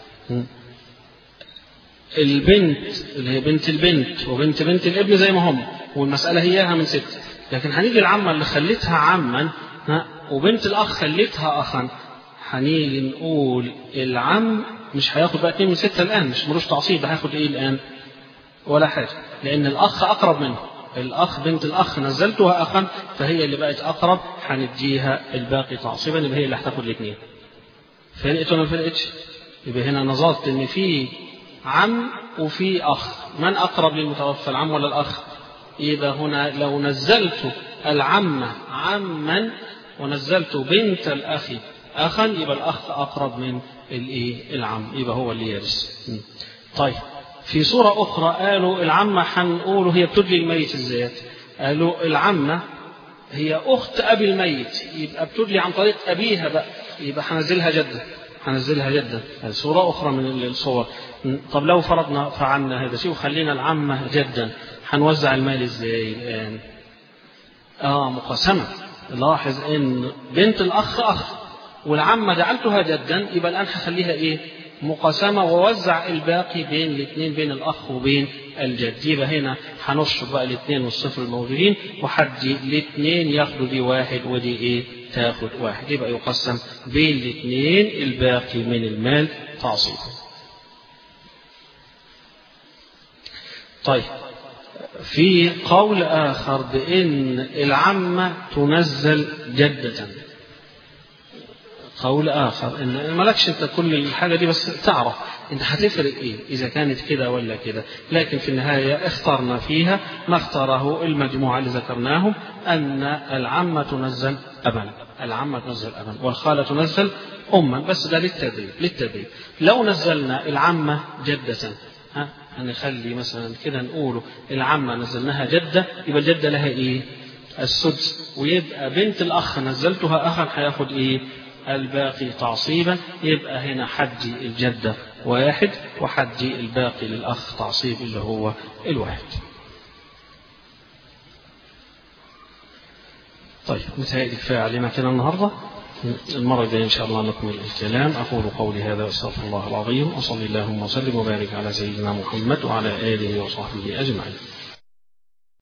البنت اللي هي بنت البنت وبنت بنت الابن زي ما هم والمسألة هيها من ستة. لكن هنيجي العمة اللي خليتها عما وبنت الأخ خليتها أخا. هنيجي نقول العم مش هياخد بقى اتنين من ستة الآن. مش ملوش تعصيب. هياخد إيه الآن؟ ولا حاجة. لأن الأخ أقرب منه. الأخ بنت الأخ نزلتها أخا فهي اللي بقت أقرب. هنديها الباقي تعصيبا. يبقى هي اللي هتاخد الاثنين. فرقت ولا ما فرقتش؟ يبقى هنا نظرت إن في عم وفي أخ. من أقرب للمتوفى العم ولا الأخ؟ يبقى هنا لو نزلت العمة عما ونزلت بنت الأخ أخا يبقى الأخ أقرب من الإيه العم. يبقى هو اللي يرث. طيب في صورة أخرى قالوا العمة هنقولوا هي بتدلي الميت إزاي؟ قالوا العمة هي أخت أبي الميت. يبقى بتدلي عن طريق أبيها بقى. يبقى هنزلها جدة. هنزلها جدة. صورة أخرى من الصور. طب لو فرضنا فعلنا هذا شيء وخلينا العمة جدا هنوزع المال إزاي الآن؟ آه مقسمة. لاحظ إن بنت الأخ أخ والعمة جعلتها جدا. يبقى الآن هخليها إيه؟ مقاسمة ووزع الباقي بين الاثنين بين الأخ وبين الجد. يبقى هنا هنشرب بقى الاثنين والصفر الموجودين وحدي الاثنين ياخدوا دي واحد ودي ايه تاخد واحد. يبقى يقسم بين الاثنين الباقي من المال تعصيبا. طيب في قول آخر بأن العمة تنزل جدة. قول آخر إن مالكش أنت كل الحاجة دي بس تعرف أنت هتفرق إيه إذا كانت كده ولا كده. لكن في النهاية اخترنا فيها ما اختاره المجموعة اللي ذكرناهم أن العمة تنزل أبا. العمة تنزل أبا والخالة تنزل أما. بس ده للتدريب للتدريب. لو نزلنا العمة جدة ها هنخلي مثلا كده نقوله العمة نزلناها جدة. يبقى الجدة لها إيه؟ السدس. ويبقى بنت الأخ نزلتها أخا هياخد إيه؟ الباقي تعصيبا. يبقى هنا حدي الجدة واحد وحدي الباقي للأخ تعصيب اللي هو الواحد. طيب متهيألي كفاية علينا كده النهاردة. المرة الجاية إن شاء الله نكمل الكلام. أقول قولي هذا وأستغفر الله العظيم وصلي اللهم وسلم وبارك على سيدنا محمد وعلى آله وصحبه أجمعين.